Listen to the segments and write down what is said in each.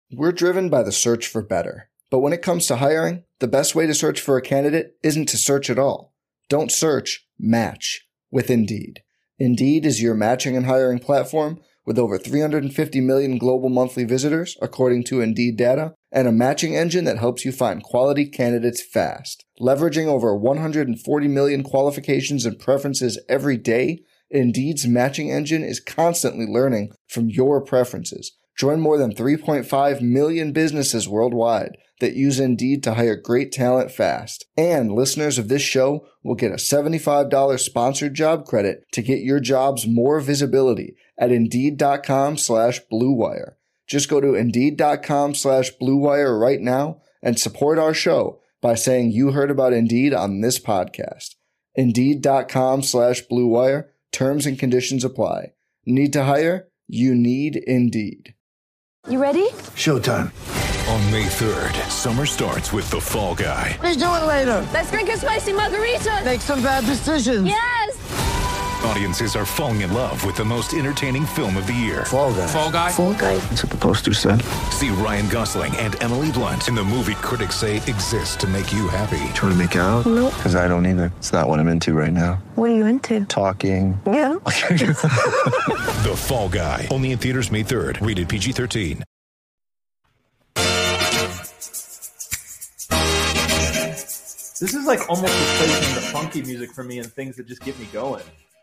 We're driven by the search for better. But when it comes to hiring, the best way to search for a candidate isn't to search at all. Don't search, match with Indeed. Indeed is your matching and hiring platform with over 350 million global monthly visitors, according to Indeed data, and a matching engine that helps you find quality candidates fast. Leveraging over 140 million qualifications and preferences every day, Indeed's matching engine is constantly learning from your preferences. Join more than 3.5 million businesses worldwide that use Indeed to hire great talent fast. And listeners of this show will get a $75 sponsored job credit to get your jobs more visibility at Indeed.com/Blue Wire. Just go to Indeed.com/Blue Wire right now and support our show by saying you heard about Indeed on this podcast. Indeed.com/Blue Wire. Terms and conditions apply. Need to hire? You need Indeed. You ready? Showtime. On May 3rd, summer starts with The Fall Guy. Let's do it later. Let's drink a spicy margarita. Make some bad decisions. Yes! Audiences are falling in love with the most entertaining film of the year. Fall Guy. Fall Guy? Fall Guy. That's what the poster said. See Ryan Gosling and Emily Blunt in the movie critics say exists to make you happy. Trying to make it out? Nope. Because I don't either. It's not what I'm into right now. What are you into? Talking. Yeah. The Fall Guy. Only in theaters May 3rd. Rated PG-13. This is like almost replacing the funky music for me and things that just get me going.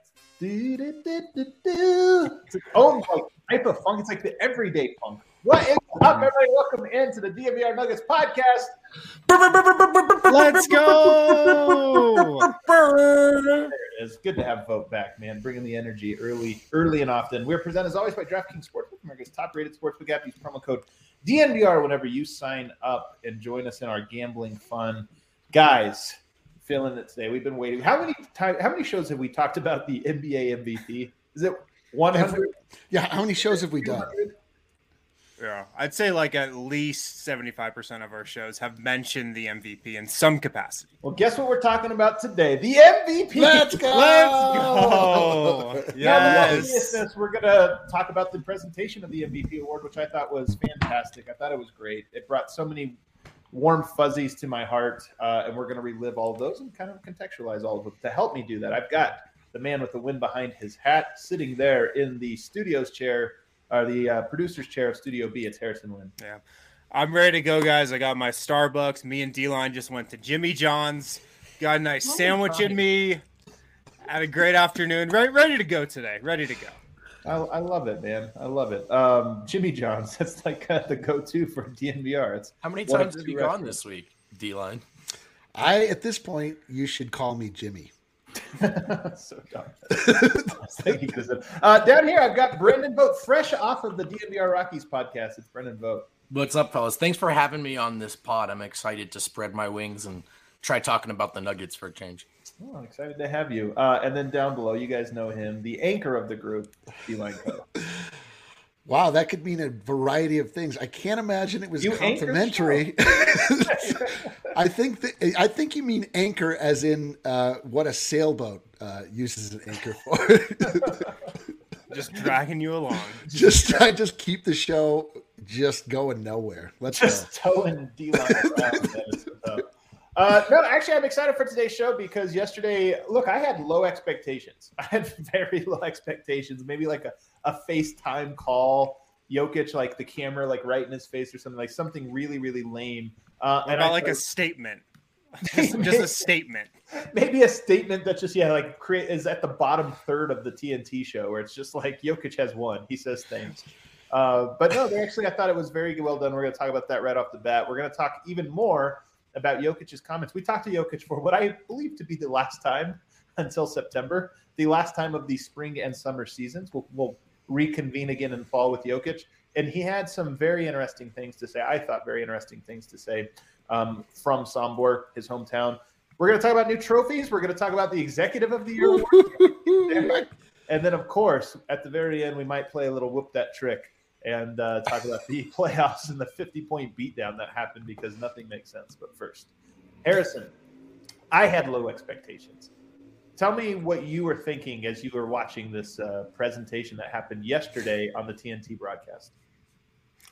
It's its own like type of funk. It's like the everyday funk. What is up, everybody? Welcome into the DNVR Nuggets podcast. Let's go! There it is. Good to have Vote back, man. Bringing the energy early and often. We're presented as always by DraftKings Sportsbook, America's top-rated sportsbook app. Use promo code DNVR whenever you sign up and join us in our gambling fun. Guys, feeling it today. We've been waiting. How many shows have we talked about the NBA MVP? Is it 100? Yeah, how many shows have we done? Yeah, I'd say like at least 75% of our shows have mentioned the MVP in some capacity. Well, guess what we're talking about today? The MVP. Let's go! Yes. We're going to talk about the presentation of the MVP award, which I thought was fantastic. I thought it was great. It brought so many warm fuzzies to my heart, and we're going to relive all of those and kind of contextualize all of them. To help me do that, I've got the man with the wind behind his hat sitting there in the studio's chair, or the producer's chair of Studio B. It's Harrison Lynn. Yeah, I'm ready to go, guys. I got my Starbucks. Me and D-Line just went to Jimmy John's. Got a nice sandwich in me. Had a great afternoon. Ready to go today. Ready to go. I love it, man. I love it. Jimmy John's. That's like the go-to for DNVR. How many times have you gone this week, D-Line? At this point, you should call me Jimmy. So dumb. Down here, I've got Brendan Vogt, fresh off of the DNVR Rockies podcast. It's Brendan Vogt. What's up, fellas? Thanks for having me on this pod. I'm excited to spread my wings and try talking about the Nuggets for a change. Oh, I'm excited to have you. And then down below, you guys know him, the anchor of the group, D-Line Co. Wow, that could mean a variety of things. I can't imagine it was complimentary. I think you mean anchor as in what a sailboat uses an anchor for. Just dragging you along. Just keep the show just going nowhere. Let's just towing D-Line around. No, actually, I'm excited for today's show because yesterday, look, I had low expectations. I had very low expectations. Maybe like a FaceTime call, Jokic, like the camera, like right in his face or something, like something really, really lame. And like a statement. Just a statement. Maybe a statement that just, is at the bottom third of the TNT show where it's just like Jokic has won. He says things. But no, I thought it was very well done. We're going to talk about that right off the bat. We're going to talk even more about Jokic's comments. We talked to Jokic for what I believe to be the last time until September, the last time of the spring and summer seasons. We'll reconvene again in fall with Jokic. And he had some very interesting things to say. I thought very interesting things to say from Sombor, his hometown. We're going to talk about new trophies. We're going to talk about the Executive of the Year award. And then, of course, at the very end, we might play a little whoop that trick and talk about the playoffs and the 50-point beatdown that happened because nothing makes sense. But first, Harrison, I had low expectations. Tell me what you were thinking as you were watching this presentation that happened yesterday on the TNT broadcast.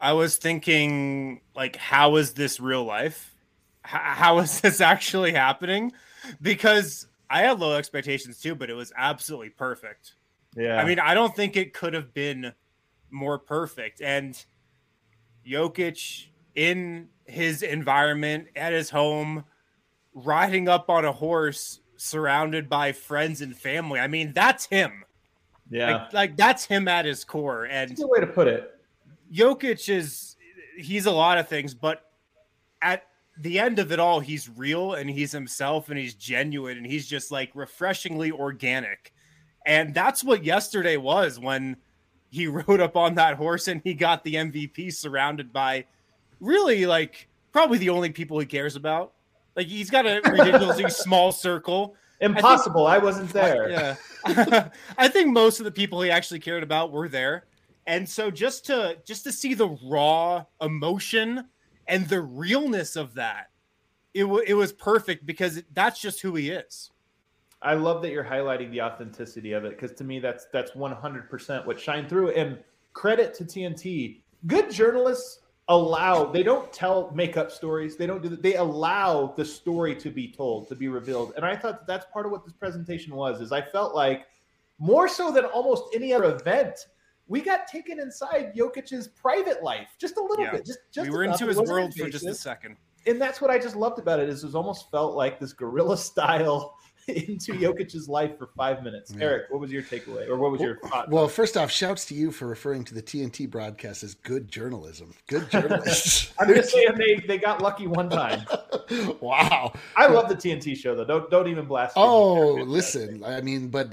I was thinking, like, how is this real life? How is this actually happening? Because I had low expectations too, but it was absolutely perfect. Yeah. I mean, I don't think it could have been more perfect. And Jokic in his environment, at his home, riding up on a horse, surrounded by friends and family. I mean, that's him. Yeah. Like that's him at his core. And that's a good way to put it. Jokic he's a lot of things, but at the end of it all, he's real and he's himself and he's genuine and he's just like refreshingly organic. And that's what yesterday was when he rode up on that horse and he got the MVP surrounded by really like probably the only people he cares about. Like he's got a ridiculously small circle. Impossible. I wasn't there. Yeah. I think most of the people he actually cared about were there. And so just to see the raw emotion and the realness of that, it was perfect because that's just who he is. I love that you're highlighting the authenticity of it because to me that's 100% what shined through. And credit to TNT. Good journalists they don't make up stories. They don't do that. They allow the story to be told, to be revealed. And I thought that's part of what this presentation was. I felt like more so than almost any other event, we got taken inside Jokic's private life just a little bit. Just we were into his world for just a second. And that's what I just loved about it. Is it was almost felt like this guerrilla style into Jokic's life for 5 minutes. Yeah. Eric, what was your takeaway, or what was your thought? Well, first off, shouts to you for referring to the TNT broadcast as good journalism. Good journalists. I'm just saying they got lucky one time. Wow. I love the TNT show though. Don't even blast. Oh, listen. I mean, but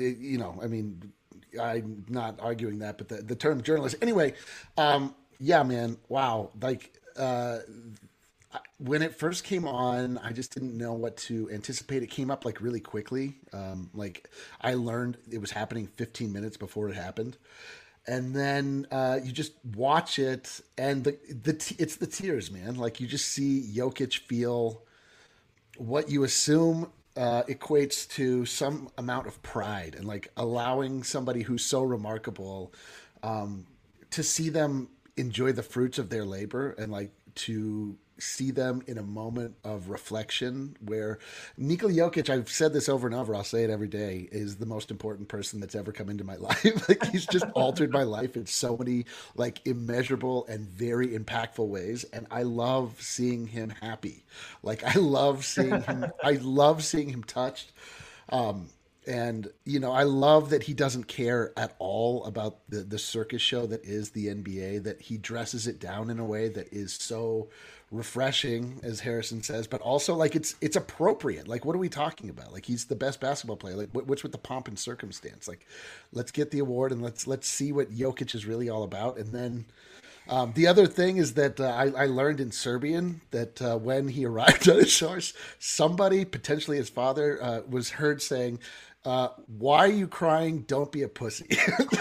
I'm not arguing that, but the term journalist. Anyway, yeah, man. Wow. Like, when it first came on, I just didn't know what to anticipate. It came up like really quickly. Like I learned it was happening 15 minutes before it happened. And then you just watch it and it's the tears, man. Like you just see Jokic feel what you assume equates to some amount of pride and like allowing somebody who's so remarkable to see them enjoy the fruits of their labor and like to see them in a moment of reflection where Nikola Jokic, I've said this over and over, I'll say it every day, is the most important person that's ever come into my life. Like he's just altered my life in so many like immeasurable and very impactful ways. And I love seeing him happy. Like I love seeing him touched. And, I love that he doesn't care at all about the circus show that is the NBA, that he dresses it down in a way that is so refreshing, as Harrison says, but also like it's appropriate. Like, what are we talking about? Like, he's the best basketball player. Like, what's with the pomp and circumstance? Like, let's get the award and let's see what Jokic is really all about. And then the other thing is that I learned in Serbian that when he arrived at his source, somebody, potentially his father, was heard saying, why are you crying? Don't be a pussy.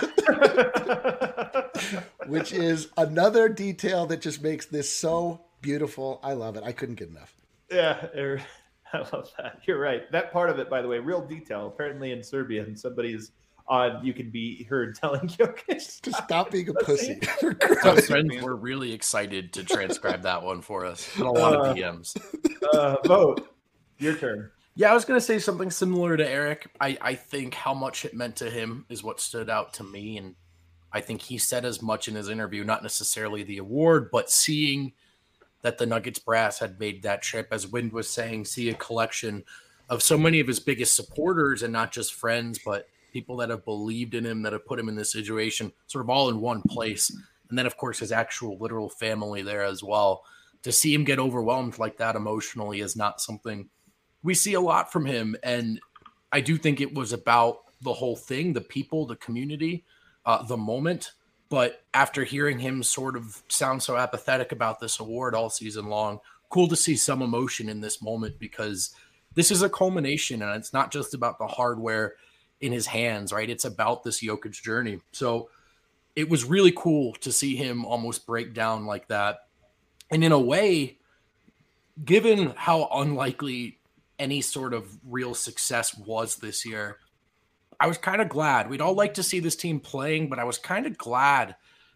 Which is another detail that just makes this so beautiful. I love it. I couldn't get enough. Yeah, I love that. You're right. That part of it, by the way, real detail. Apparently in Serbian, somebody's on, you can be heard telling Jokic to stop being a pussy. Some friends were really excited to transcribe that one for us. Got a lot of DMs. Vote. Your turn. Yeah, I was going to say something similar to Eric. I think how much it meant to him is what stood out to me. And I think he said as much in his interview, not necessarily the award, but seeing that the Nuggets brass had made that trip, as Wind was saying, see a collection of so many of his biggest supporters and not just friends, but people that have believed in him, that have put him in this situation, sort of all in one place. And then, of course, his actual literal family there as well. To see him get overwhelmed like that emotionally is not something we see a lot from him. And I do think it was about the whole thing, the people, the community, the moment. But after hearing him sort of sound so apathetic about this award all season long, cool to see some emotion in this moment, because this is a culmination and it's not just about the hardware in his hands, right? It's about this Jokic journey. So it was really cool to see him almost break down like that. And in a way, given how unlikely any sort of real success was this year, I was kind of glad. We'd all like to see this team playing, but I was kind of glad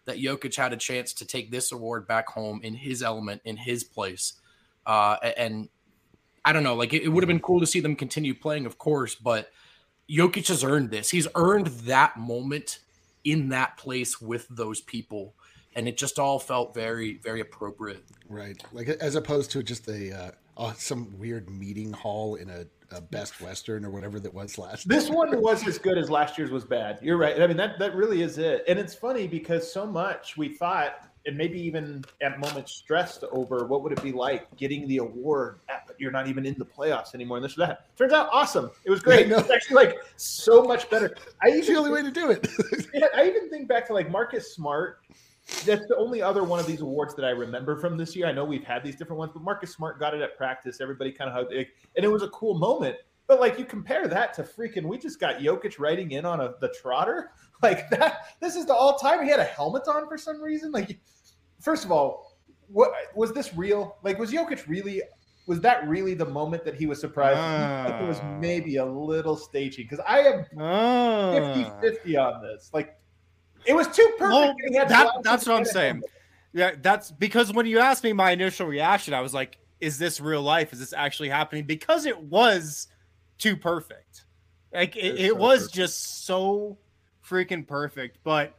that Jokic had a chance to take this award back home in his element, in his place. And I don't know, like it would have been cool to see them continue playing, of course, but Jokic has earned this. He's earned that moment in that place with those people. And it just all felt very, very appropriate. Right. Like as opposed to just some weird meeting hall in a Best Western or whatever that was last This year. one was as good as last year's was bad. You're right. I mean, that really is it. And it's funny because so much we thought, and maybe even at moments stressed over what would it be like getting the award, but you're not even in the playoffs anymore and this or that. Turns out awesome. It was great. Yeah, It's actually like so much better. It's the only way to do it. Yeah, I even think back to like Marcus Smart. That's the only other one of these awards that I remember from this year. I know we've had these different ones, but Marcus Smart got it at practice. Everybody kind of hugged it, and it was a cool moment. But like you compare that to freaking, we just got Jokic riding in on the trotter like that. This is the all-time. He had a helmet on for some reason. Like, first of all, what was this real? Like, was Jokic really? Was that really the moment that he was surprised? Like it was maybe a little staging because I am 50-50 on this. Like. It was too perfect. Well, that's what I'm saying. Yeah, that's because when you asked me my initial reaction, I was like, is this real life? Is this actually happening? Because it was too perfect. Like it was just so freaking perfect. But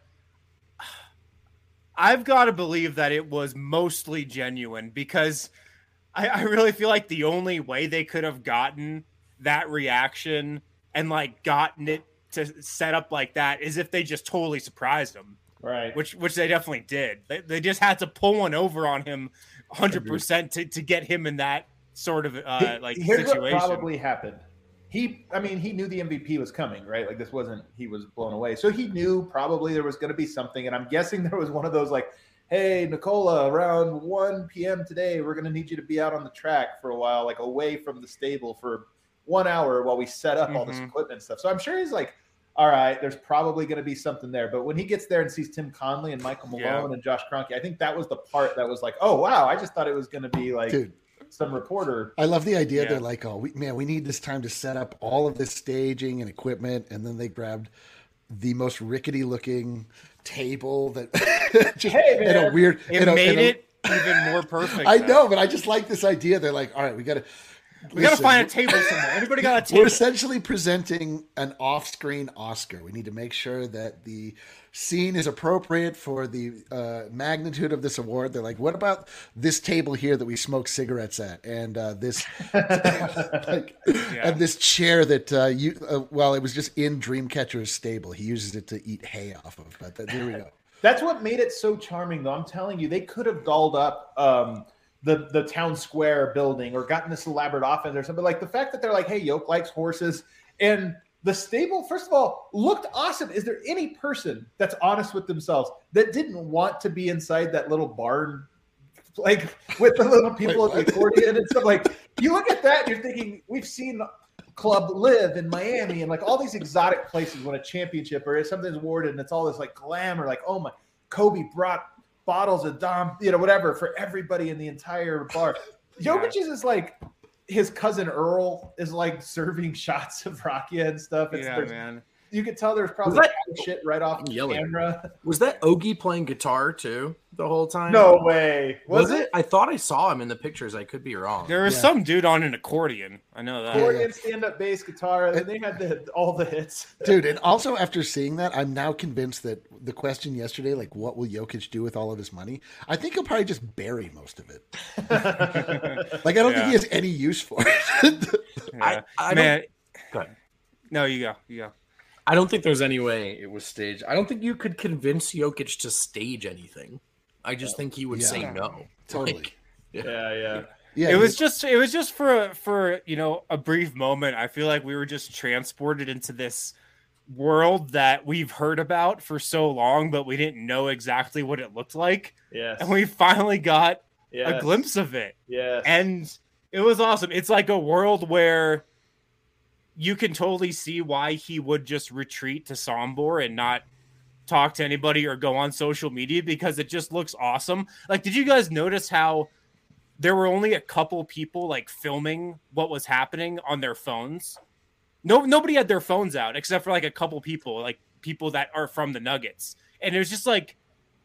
I've got to believe that it was mostly genuine because I really feel like the only way they could have gotten that reaction and like gotten it to set up like that is if they just totally surprised him, right? Which they definitely did. They just had to pull one over on him 100% to get him in that sort of like Here's situation. What probably happened. He knew the MVP was coming, right? Like this wasn't, he was blown away. So he knew probably there was going to be something. And I'm guessing there was one of those like, hey, Nikola, around 1 p.m. today, we're going to need you to be out on the track for a while, like away from the stable for 1 hour while we set up all this equipment and stuff. So I'm sure he's like, all right, there's probably going to be something there. But when he gets there and sees Tim Conley and Michael Malone and Josh Kroenke, I think that was the part that was like, oh, wow, I just thought it was going to be like some reporter. I love the idea. They're like, oh, we need this time to set up all of this staging and equipment. And then they grabbed the most rickety looking table that just in a weird, it made it even more perfect. I know, but I just like this idea. They're like, all right, we got to find a table somewhere. Everybody got a table. We're essentially presenting an off-screen Oscar. We need to make sure that the scene is appropriate for the magnitude of this award. They're like, what about this table here that we smoke cigarettes at? And this and this chair that it was just in Dreamcatcher's stable. He uses it to eat hay off of. But there we go. That's what made it so charming, though. I'm telling you, they could have dolled up the town square building or gotten this elaborate offense or something. Like the fact that they're like, hey, Yoke likes horses. And the stable, first of all, looked awesome. Is there any person that's honest with themselves that didn't want to be inside that little barn, like with the little people at the accordion and stuff? Like you look at that and you're thinking, we've seen Club Live in Miami and like all these exotic places when a championship or something's awarded and it's all this like glamour, like, oh my, Kobe brought bottles of Dom, whatever for everybody in the entire bar. Jokic's is like his cousin Earl is like serving shots of rakia and stuff. Man. You could tell there's probably shit right off camera. Was that Ogie playing guitar too the whole time? No way. Was it? I thought I saw him in the pictures. I could be wrong. There was some dude on an accordion. I know that. Accordion, stand-up bass, guitar, and they had all the hits. Dude, and also after seeing that, I'm now convinced that the question yesterday, like what will Jokic do with all of his money? I think he'll probably just bury most of it. Like I don't think he has any use for it. I man. Go ahead. No, you go. I don't think there's any way it was staged. I don't think you could convince Jokic to stage anything. I just think he would say no. Totally. Like, yeah. It was just for a brief moment. I feel like we were just transported into this world that we've heard about for so long, but we didn't know exactly what it looked like. Yes. And we finally got a glimpse of it. Yes. And it was awesome. It's like a world where you can totally see why he would just retreat to Sombor and not talk to anybody or go on social media because it just looks awesome. Like, did you guys notice how there were only a couple people like filming what was happening on their phones? Nobody had their phones out except for like a couple people, like people that are from the Nuggets. And it was just like,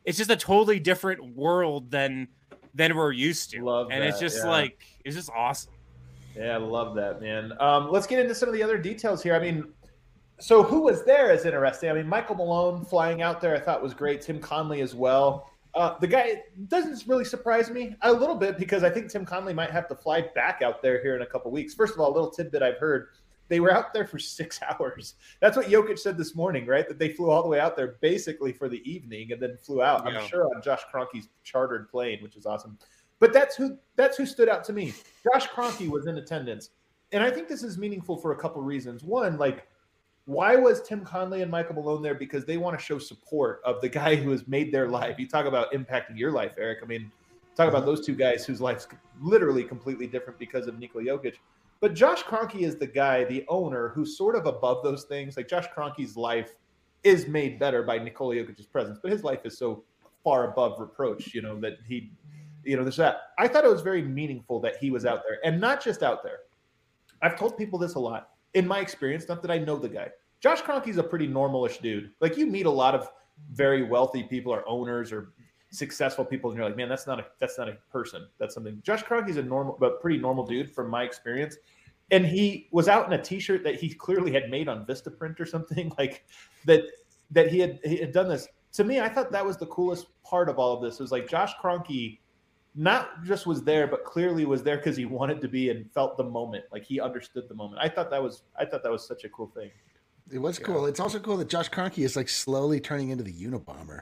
it's just a totally different world than we're used to. Love and that, it's just yeah. it's just awesome. Yeah, I love that, man. Let's get into some of the other details here. I mean, so who was there is interesting. I mean, Michael Malone flying out there I thought was great. Tim Conley as well. The guy doesn't really surprise me a little bit because I think Tim Conley might have to fly back out there here in a couple weeks. First of all, a little tidbit I've heard, they were out there for 6 hours. That's what Jokic said this morning, right? That they flew all the way out there basically for the evening and then flew out, Yeah. I'm sure, on Josh Kroenke's chartered plane, which is awesome. But that's who stood out to me. Josh Kroenke was in attendance. And I think this is meaningful for a couple reasons. One, like, why was Tim Conley and Michael Malone there? Because they want to show support of the guy who has made their life. You talk about impacting your life, Eric. I mean, talk about those two guys whose life's literally completely different because of Nikola Jokic. But Josh Kroenke is the guy, the owner, who's sort of above those things. Like Josh Kroenke's life is made better by Nikola Jokic's presence, but his life is so far above reproach, that he, there's that. I thought it was very meaningful that he was out there, and not just out there. I've told people this a lot. In my experience, not that I know the guy, Josh Kroenke's a pretty normalish dude. Like you meet a lot of very wealthy people or owners or successful people, and you're like, man, that's not a person. That's something. Josh Kroenke's a normal, but pretty normal dude from my experience. And he was out in a T-shirt that he clearly had made on Vistaprint or something like that. That he had done this. To me, I thought that was the coolest part of all of this. It was like Josh Kroenke not just was there, but clearly was there because he wanted to be and felt the moment. Like he understood the moment. I thought that was such a cool thing. It was cool. It's also cool that Josh Kroenke is like slowly turning into the Unabomber.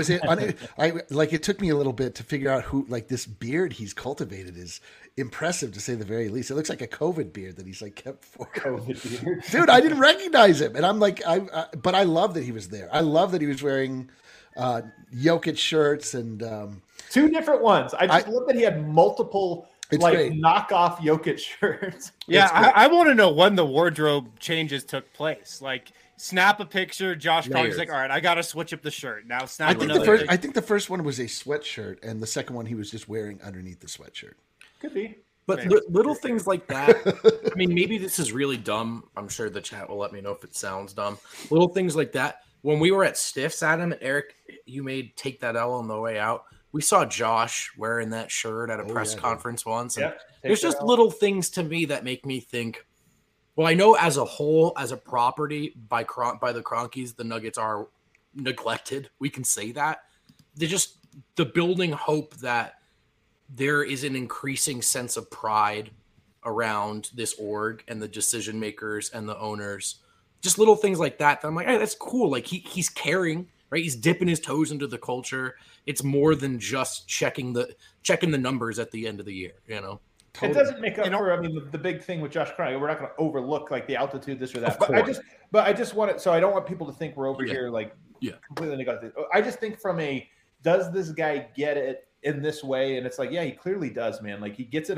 It took me a little bit to figure out who, like, this beard he's cultivated is impressive to say the very least. It looks like a COVID beard that he's like kept for COVID beard. Dude, I didn't recognize him. And I'm like, but I love that he was there. I love that he was wearing Jokic shirts and two different ones. I love that he had multiple great. knockoff Jokic shirts. Yeah, I want to know when the wardrobe changes took place. Like, snap a picture. Josh Kroenke's like, all right, I got to switch up the shirt. Now snap another. I think the first one was a sweatshirt, and the second one he was just wearing underneath the sweatshirt. Could be. But little things like that, I mean, maybe this is really dumb. I'm sure the chat will let me know if it sounds dumb. Little things like that. When we were at Stiffs, Adam and Eric, you made Take That L on the way out. We saw Josh wearing that shirt at a press conference once. And there's just little things to me that make me think, well, I know as a whole, as a property by the Kroenkes, the Nuggets are neglected. We can say that. They're just the building hope that there is an increasing sense of pride around this org and the decision makers and the owners. Just little things like that. I'm like, hey, that's cool. Like he's caring, right? He's dipping his toes into the culture. It's more than just checking the numbers at the end of the year, Totally. It doesn't make up for, I mean, the big thing with Josh Kroenke. We're not going to overlook like the altitude, this or that. But I just want it. So I don't want people to think we're over here like completely neglected. I just think does this guy get it in this way? And it's like, yeah, he clearly does, man. Like he gets it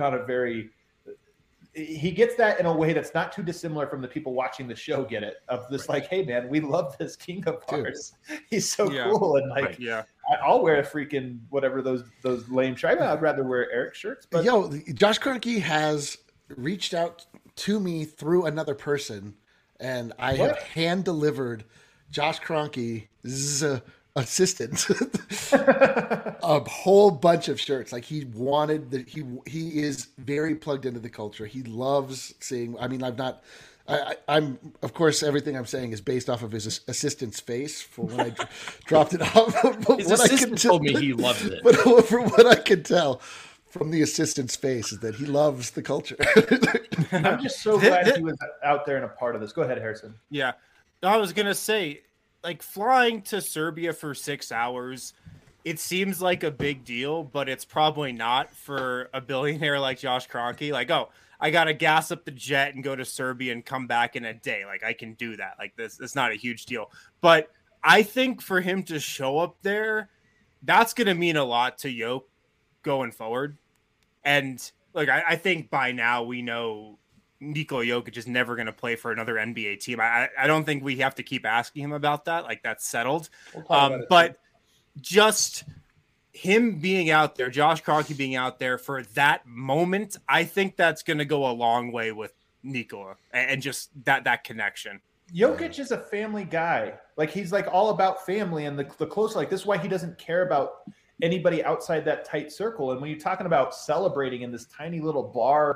he gets that in a way that's not too dissimilar from the people watching the show get it, of this like, hey man, we love this king of ours. He's so cool. And like, I'll wear a freaking whatever those lame shirts. I'd rather wear Eric shirts. But Josh Kroenke has reached out to me through another person, and I have hand delivered Josh Kroenke's assistant a whole bunch of shirts. Like he wanted that. He is very plugged into the culture. He loves seeing. I mean, I'm of course everything I'm saying is based off of his assistant's face for when I dropped it off. His assistant told me he loved it. But from what I could tell from the assistant's face is that he loves the culture. I'm just so glad he was out there and a part of this. Go ahead, Harrison. Yeah, I was gonna say, like, flying to Serbia for 6 hours, it seems like a big deal, but it's probably not for a billionaire like Josh Kroenke. Like, oh, I got to gas up the jet and go to Serbia and come back in a day. Like, I can do that. Like, it's not a huge deal. But I think for him to show up there, that's going to mean a lot to Jokic going forward. And, like, I think by now we know Nikola Jokic is never going to play for another NBA team. I don't think we have to keep asking him about that. Like, that's settled. But just him being out there, Josh Kroenke being out there for that moment, I think that's going to go a long way with Nikola and just that connection. Jokic is a family guy. Like he's like all about family and the close. Like this is why he doesn't care about anybody outside that tight circle. And when you're talking about celebrating in this tiny little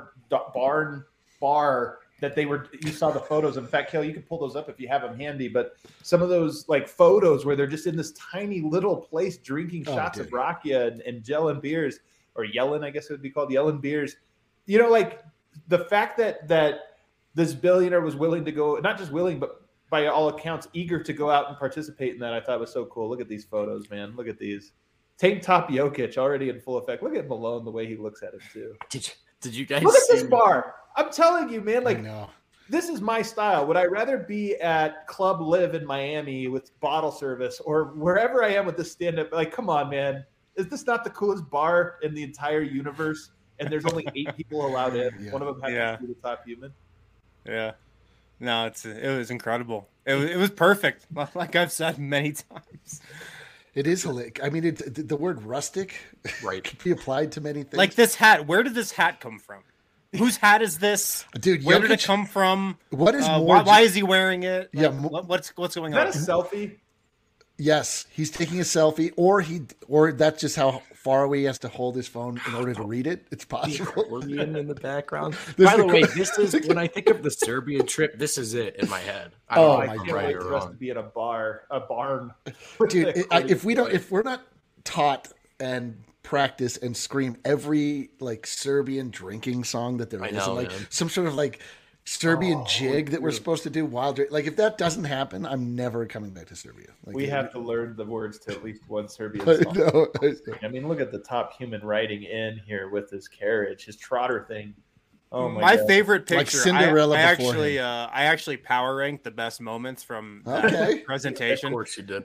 barn bar that you saw the photos. In fact, Kelly, you can pull those up if you have them handy. But some of those like photos where they're just in this tiny little place drinking shots of rakia and gelling beers, or yelling, I guess it would be called, yelling beers. You know, like the fact that this billionaire was willing to go, not just willing, but by all accounts, eager to go out and participate in that, I thought was so cool. Look at these photos, man. Look at these. Tank top Jokic already in full effect. Look at Malone, the way he looks at him too. Did you guys look at see this bar? I'm telling you, man, like this is my style. Would I rather be at Club Live in Miami with bottle service or wherever I am with this stand-up? Like, come on, man. Is this not the coolest bar in the entire universe? And there's only 8 people allowed in. Yeah. One of them happens to be the top human. Yeah. No, it was incredible. It was perfect. Like I've said many times. It is hilarious. I mean, the word rustic could be applied to many things. Like this hat. Where did this hat come from? Whose hat is this? Dude, where did it come from? What is why is he wearing it? Like, yeah, what's going on? Is that a selfie? Yes, he's taking a selfie, or that's just how far away he has to hold his phone in order to read it. It's possible. Accordion in the background. By the way, this is when I think of the Serbian trip. This is it in my head. I can't wait for us to be in a barn. Dude, if we're not taught and practice and scream every like Serbian drinking song that there is, like some sort of like Serbian jig that we're supposed to do while like if that doesn't happen, I'm never coming back to Serbia. Like, we have to learn the words to at least one Serbian song. I mean, look at the top human riding in here with his carriage, his trotter thing. Oh my God. Favorite picture. Like Cinderella. I actually power ranked the best moments from that presentation. Of course you did.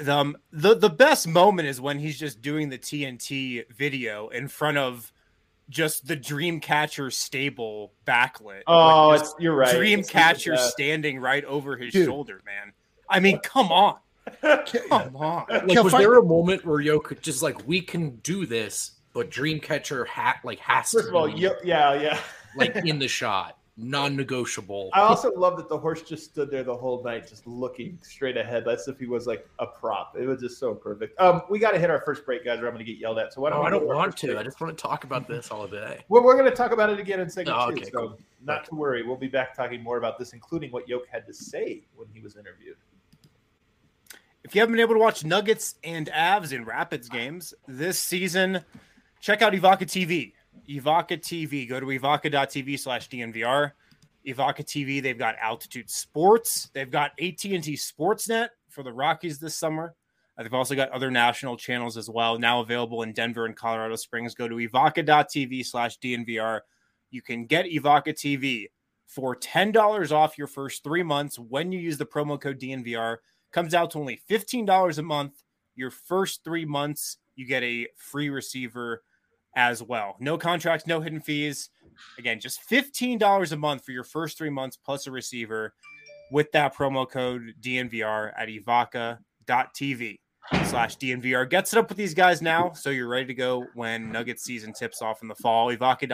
The best moment is when he's just doing the TNT video in front of just the Dreamcatcher stable backlit. Oh, like you're right. Dreamcatcher standing right over his shoulder, man. I mean, come on. Come on. Like, was there a moment where Jokic just like, we can do this, but Dreamcatcher has First of all, yeah. Like in the shot, non-negotiable. I also love that the horse just stood there the whole night, just looking straight ahead. That's if he was like a prop. It was just so perfect. We got to hit our first break, guys, or I'm going to get yelled at. So why don't I don't want to. I just want to talk about this all day. Well, we're going to talk about it again in segment 2. So cool. Not to worry. We'll be back talking more about this, including what Yoke had to say when he was interviewed. If you haven't been able to watch Nuggets and Avs in Rapids games this season, check out Evoca TV. Evoca TV. Go to evoca.tv/DNVR. Evoca TV, they've got Altitude Sports. They've got AT&T Sportsnet for the Rockies this summer. They've also got other national channels as well, now available in Denver and Colorado Springs. Go to evoca.tv/DNVR. You can get Evoca TV for $10 off your first 3 months when you use the promo code DNVR. Comes out to only $15 a month. Your first 3 months, you get a free receiver as well. No contracts, no hidden fees. Again, just $15 a month for your first 3 months plus a receiver with that promo code DNVR at evoca.tv/DNVR. Get set up with these guys now so you're ready to go when Nuggets season tips off in the fall.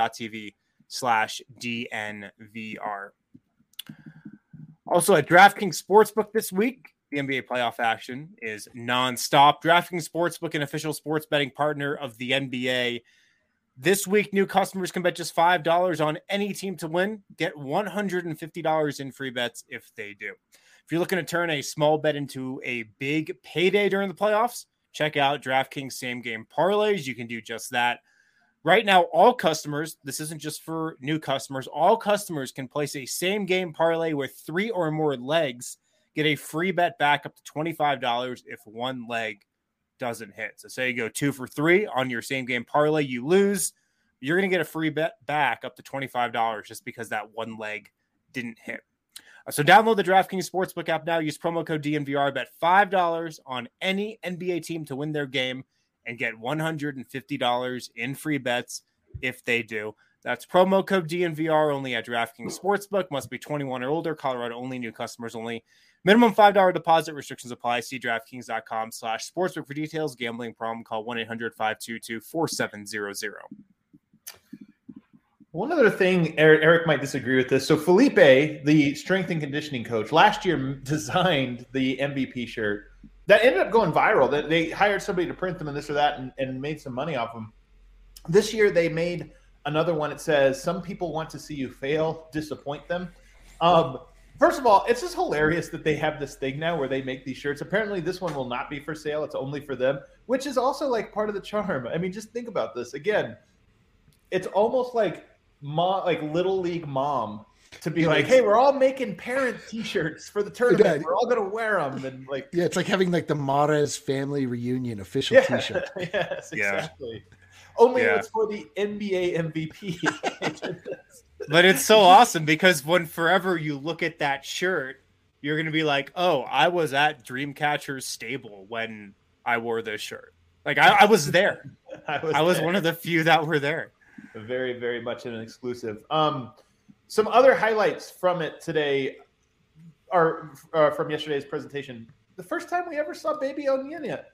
evoca.tv/DNVR. Also at DraftKings Sportsbook this week, the NBA playoff action is nonstop. DraftKings Sportsbook, an official sports betting partner of the NBA. This week, new customers can bet just $5 on any team to win. Get $150 in free bets if they do. If you're looking to turn a small bet into a big payday during the playoffs, check out DraftKings Same Game Parlays. You can do just that. Right now, all customers, this isn't just for new customers, all customers can place a Same Game Parlay with 3 or more legs, get a free bet back up to $25 if one leg doesn't hit. So say you go 2 for 3 on your Same Game Parlay, you lose, you're going to get a free bet back up to $25 just because that one leg didn't hit. So download the DraftKings Sportsbook app now. Use promo code DNVR. Bet $5 on any NBA team to win their game and get $150 in free bets if they do. That's promo code DNVR only at DraftKings Sportsbook. Must be 21 or older. Colorado only. New customers only. Minimum $5 deposit. Restrictions apply. See DraftKings.com/sportsbook for details. Gambling problem? Call 1-800-522-4700. One other thing, Eric might disagree with this. So Felipe, the strength and conditioning coach, last year designed the MVP shirt that ended up going viral. They hired somebody to print them and this or that and made some money off them. This year they made another one. It says, "Some people want to see you fail, disappoint them." First of all, it's just hilarious that they have this thing now where they make these shirts. Apparently this one will not be for sale. It's only for them, which is also like part of the charm. I mean, just think about this. Again, it's almost like Little League mom to be like, "Hey, we're all making parent T-shirts for the tournament. We're all gonna wear them." And like, yeah, it's like having like the Mares family reunion official T-shirt. Yes, exactly. Only it's for the NBA MVP. But it's so awesome because when forever you look at that shirt, you're gonna be like, "Oh, I was at Dreamcatcher's stable when I wore this shirt. Like I was there. I was one of the few that were there." Very, very much an exclusive. Some other highlights from it today are from yesterday's presentation. The first time we ever saw baby Ognena.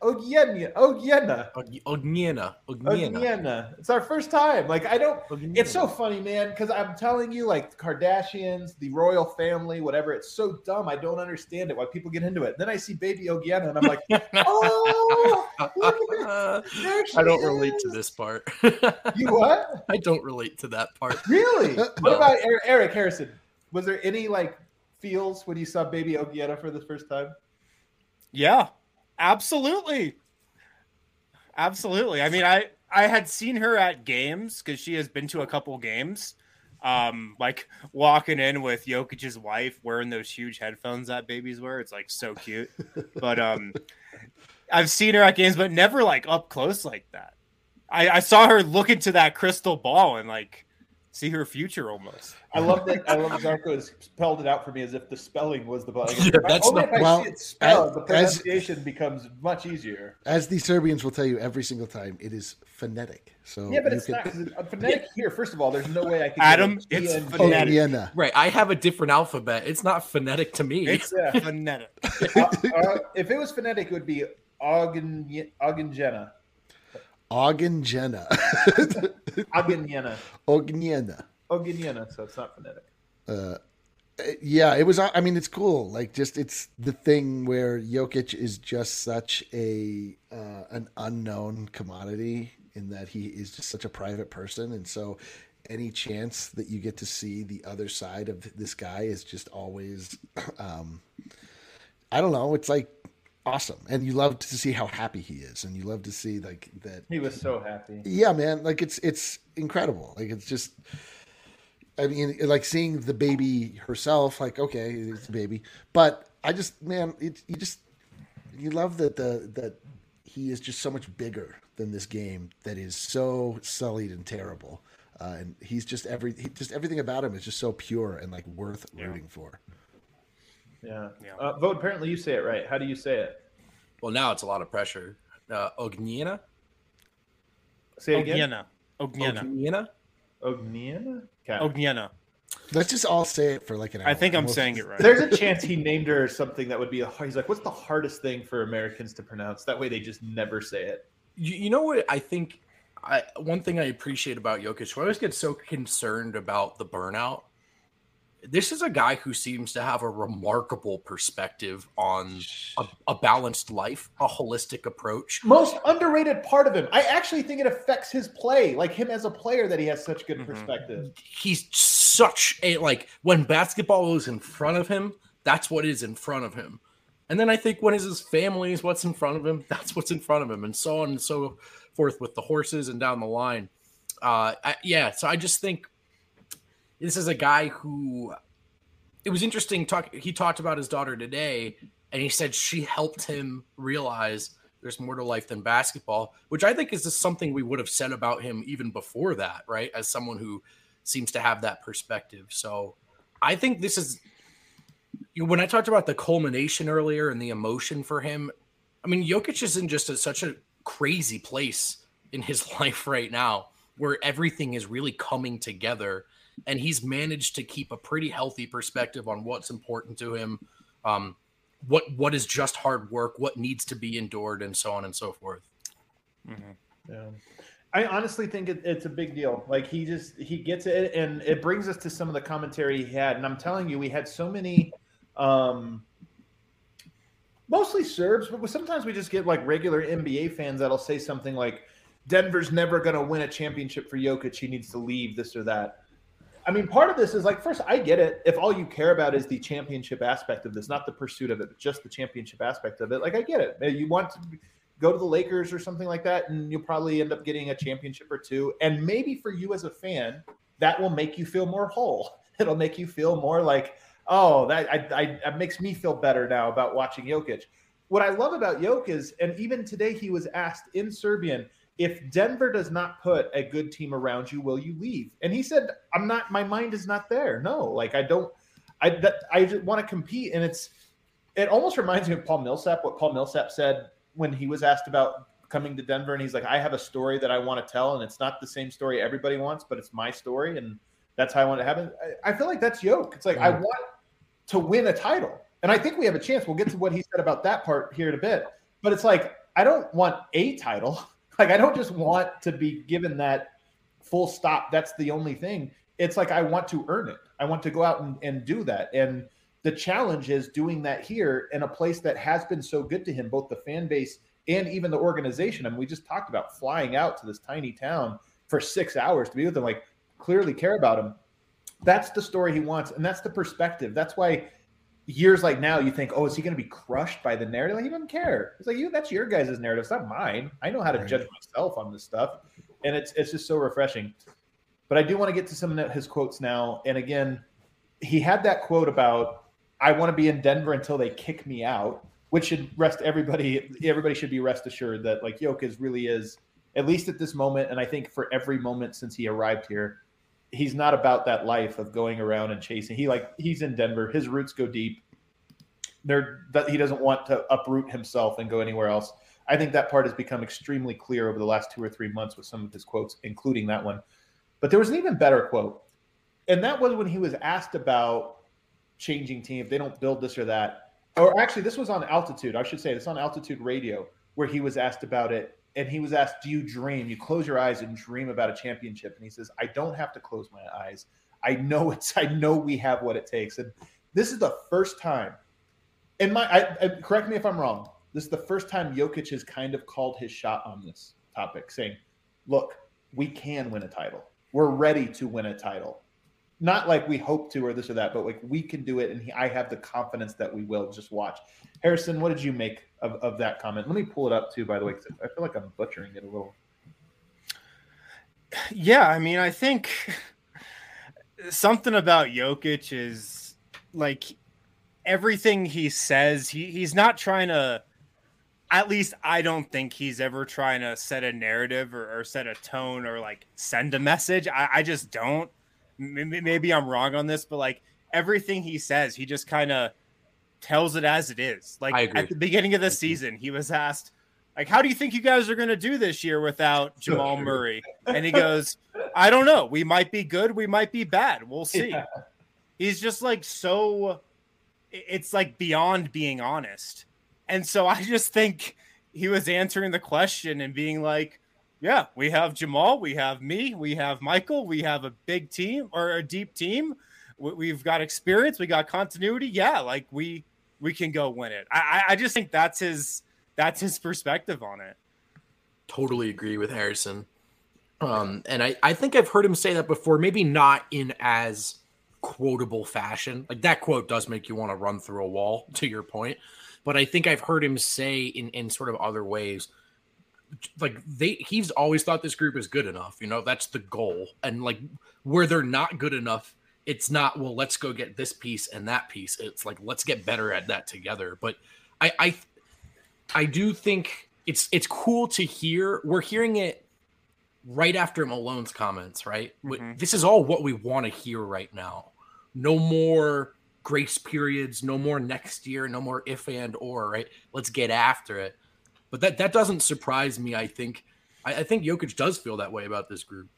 It's our first time. Like, it's so funny, man, because I'm telling you, like, the Kardashians, the royal family, whatever, it's so dumb. I don't understand it, why people get into it. Then I see baby Ognena, and I'm like, oh, I don't relate to this part. You what? I don't relate to that part. Really? What about Eric Harrison? Was there any, like, feels when you saw baby Ognena for the first time? Yeah, absolutely. Absolutely. I mean, I had seen her at games because she has been to a couple games, like walking in with Jokic's wife wearing those huge headphones that babies wear. It's like so cute. But I've seen her at games, but never like up close like that. I saw her look into that crystal ball and like see her future almost. I love that. I love Zarko has spelled it out for me as if the spelling was the ball. Yeah, that's not, if I see it spelled, the pronunciation becomes much easier. As the Serbians will tell you every single time, it is phonetic. So yeah, but it's not phonetic here. First of all, there's no way I can. Adam, it's phonetic. Ognena. Right, I have a different alphabet. It's not phonetic to me. It's phonetic. If it was phonetic, it would be Ognena. Ognena. Ognena, so it's not phonetic. Yeah, it was. I mean, it's cool. Like, just it's the thing where Jokic is just such an unknown commodity in that he is just such a private person, and so any chance that you get to see the other side of this guy is just always, I don't know. It's like awesome, and you love to see how happy he is, and you love to see like that. He was so happy. Yeah, man. Like it's incredible. Like it's just. I mean, like seeing the baby herself, like, okay, it's a baby, but I just, man, you love that he is just so much bigger than this game that is so sullied and terrible, and he's just everything about him is just so pure and like worth rooting for. Yeah. Vote. Apparently, you say it right. How do you say it? Well, now it's a lot of pressure. Ognena. Say it again. Ognena. Ognena? Okay. Ognena. Let's just all say it for like an hour. I think I'm saying it right. There's a chance he named her something that would be he's like, what's the hardest thing for Americans to pronounce? That way they just never say it. You know what I think? One thing I appreciate about Jokic, I always get so concerned about the burnout. This is a guy who seems to have a remarkable perspective on a balanced life, a holistic approach. Most underrated part of him. I actually think it affects his play, like him as a player, that he has such good perspective. He's such a, like, when basketball is in front of him, that's what is in front of him. And then I think when his family is what's in front of him, that's what's in front of him, and so on and so forth with the horses and down the line. So I just think this is a guy who, it was interesting. He talked about his daughter today, and he said she helped him realize there's more to life than basketball, which I think is just something we would have said about him even before that, right? As someone who seems to have that perspective. So I think this is, when I talked about the culmination earlier and the emotion for him, I mean, Jokic is in just such a crazy place in his life right now where everything is really coming together. And he's managed to keep a pretty healthy perspective on what's important to him, what is just hard work, what needs to be endured, and so on and so forth. Yeah. I honestly think it's a big deal. Like he gets it, and it brings us to some of the commentary he had. And I'm telling you, we had so many, mostly Serbs, but sometimes we just get like regular NBA fans that'll say something like, "Denver's never going to win a championship for Jokic. He needs to leave. This or that." I mean, part of this is like, first, I get it. If all you care about is the championship aspect of this, not the pursuit of it, but just the championship aspect of it, like I get it. You want to go to the Lakers or something like that, and you'll probably end up getting a championship or two. And maybe for you as a fan, that will make you feel more whole. It'll make you feel more like, oh, that makes me feel better now about watching Jokic. What I love about Jokic is, and even today he was asked in Serbian, if Denver does not put a good team around you, will you leave? And he said, my mind is not there. No, like I just want to compete. And it almost reminds me of Paul Millsap, what Paul Millsap said when he was asked about coming to Denver. And he's like, I have a story that I want to tell. And it's not the same story everybody wants, but it's my story. And that's how I want to have it. I feel like that's Jokic. It's like, I want to win a title. And I think we have a chance. We'll get to what he said about that part here in a bit. But it's like, I don't want a title. Like, I don't just want to be given that full stop. That's the only thing. It's like, I want to earn it. I want to go out and do that. And the challenge is doing that here in a place that has been so good to him, both the fan base and even the organization. I mean, we just talked about flying out to this tiny town for 6 hours to be with them, like clearly care about him. That's the story he wants. And that's the perspective. That's why years like now, you think, oh, is he going to be crushed by the narrative? Like, he doesn't care. It's like, that's your guys' narrative. It's not mine. I know how to judge myself on this stuff. And it's just so refreshing. But I do want to get to some of his quotes now. And again, he had that quote about, I want to be in Denver until they kick me out, which should rest everybody should be rest assured that like Jokic really is, at least at this moment, and I think for every moment since he arrived here, he's not about that life of going around and chasing. He's in Denver. His roots go deep. He doesn't want to uproot himself and go anywhere else. I think that part has become extremely clear over the last 2 or 3 months with some of his quotes, including that one. But there was an even better quote. And that was when he was asked about changing team, if they don't build this or that. Or actually, this was on Altitude. I should say this on Altitude Radio, where he was asked about it. And he was asked, do you dream? You close your eyes and dream about a championship. And he says, I don't have to close my eyes. I know we have what it takes. And this is the first time, correct me if I'm wrong, this is the first time Jokic has kind of called his shot on this topic, saying, look, we can win a title. We're ready to win a title. Not like we hope to or this or that, but like we can do it. And I have the confidence that we will. Just watch. Harrison, what did you make of that comment? Let me pull it up too, by the way, because I feel like I'm butchering it a little. Yeah, I mean, I think something about Jokic is like everything he says, he's not trying to, at least I don't think he's ever trying to set a narrative or set a tone or like send a message. I just don't. Maybe I'm wrong on this, but like everything he says, he just kind of tells it as it is. Like at the beginning of the season, he was asked, like, how do you think you guys are going to do this year without Jamal Murray? And he goes, I don't know. We might be good. We might be bad. We'll see. Yeah. He's just like, so it's like beyond being honest. And so I just think he was answering the question and being like, yeah, we have Jamal, we have me, we have Michael, we have a big team or a deep team. We've got experience, we got continuity. Yeah, like we can go win it. I just think that's his perspective on it. Totally agree with Harrison. And I think I've heard him say that before, maybe not in as quotable fashion. Like that quote does make you want to run through a wall, to your point. But I think I've heard him say in sort of other ways, like he's always thought this group is good enough, that's the goal. And like where they're not good enough, it's not, well, let's go get this piece and that piece. It's like, let's get better at that together. But I do think it's cool to hear. We're hearing it right after Malone's comments, right? Mm-hmm. This is all what we want to hear right now. No more grace periods, no more next year, no more if and or, right? Let's get after it. But that doesn't surprise me. I think Jokic does feel that way about this group.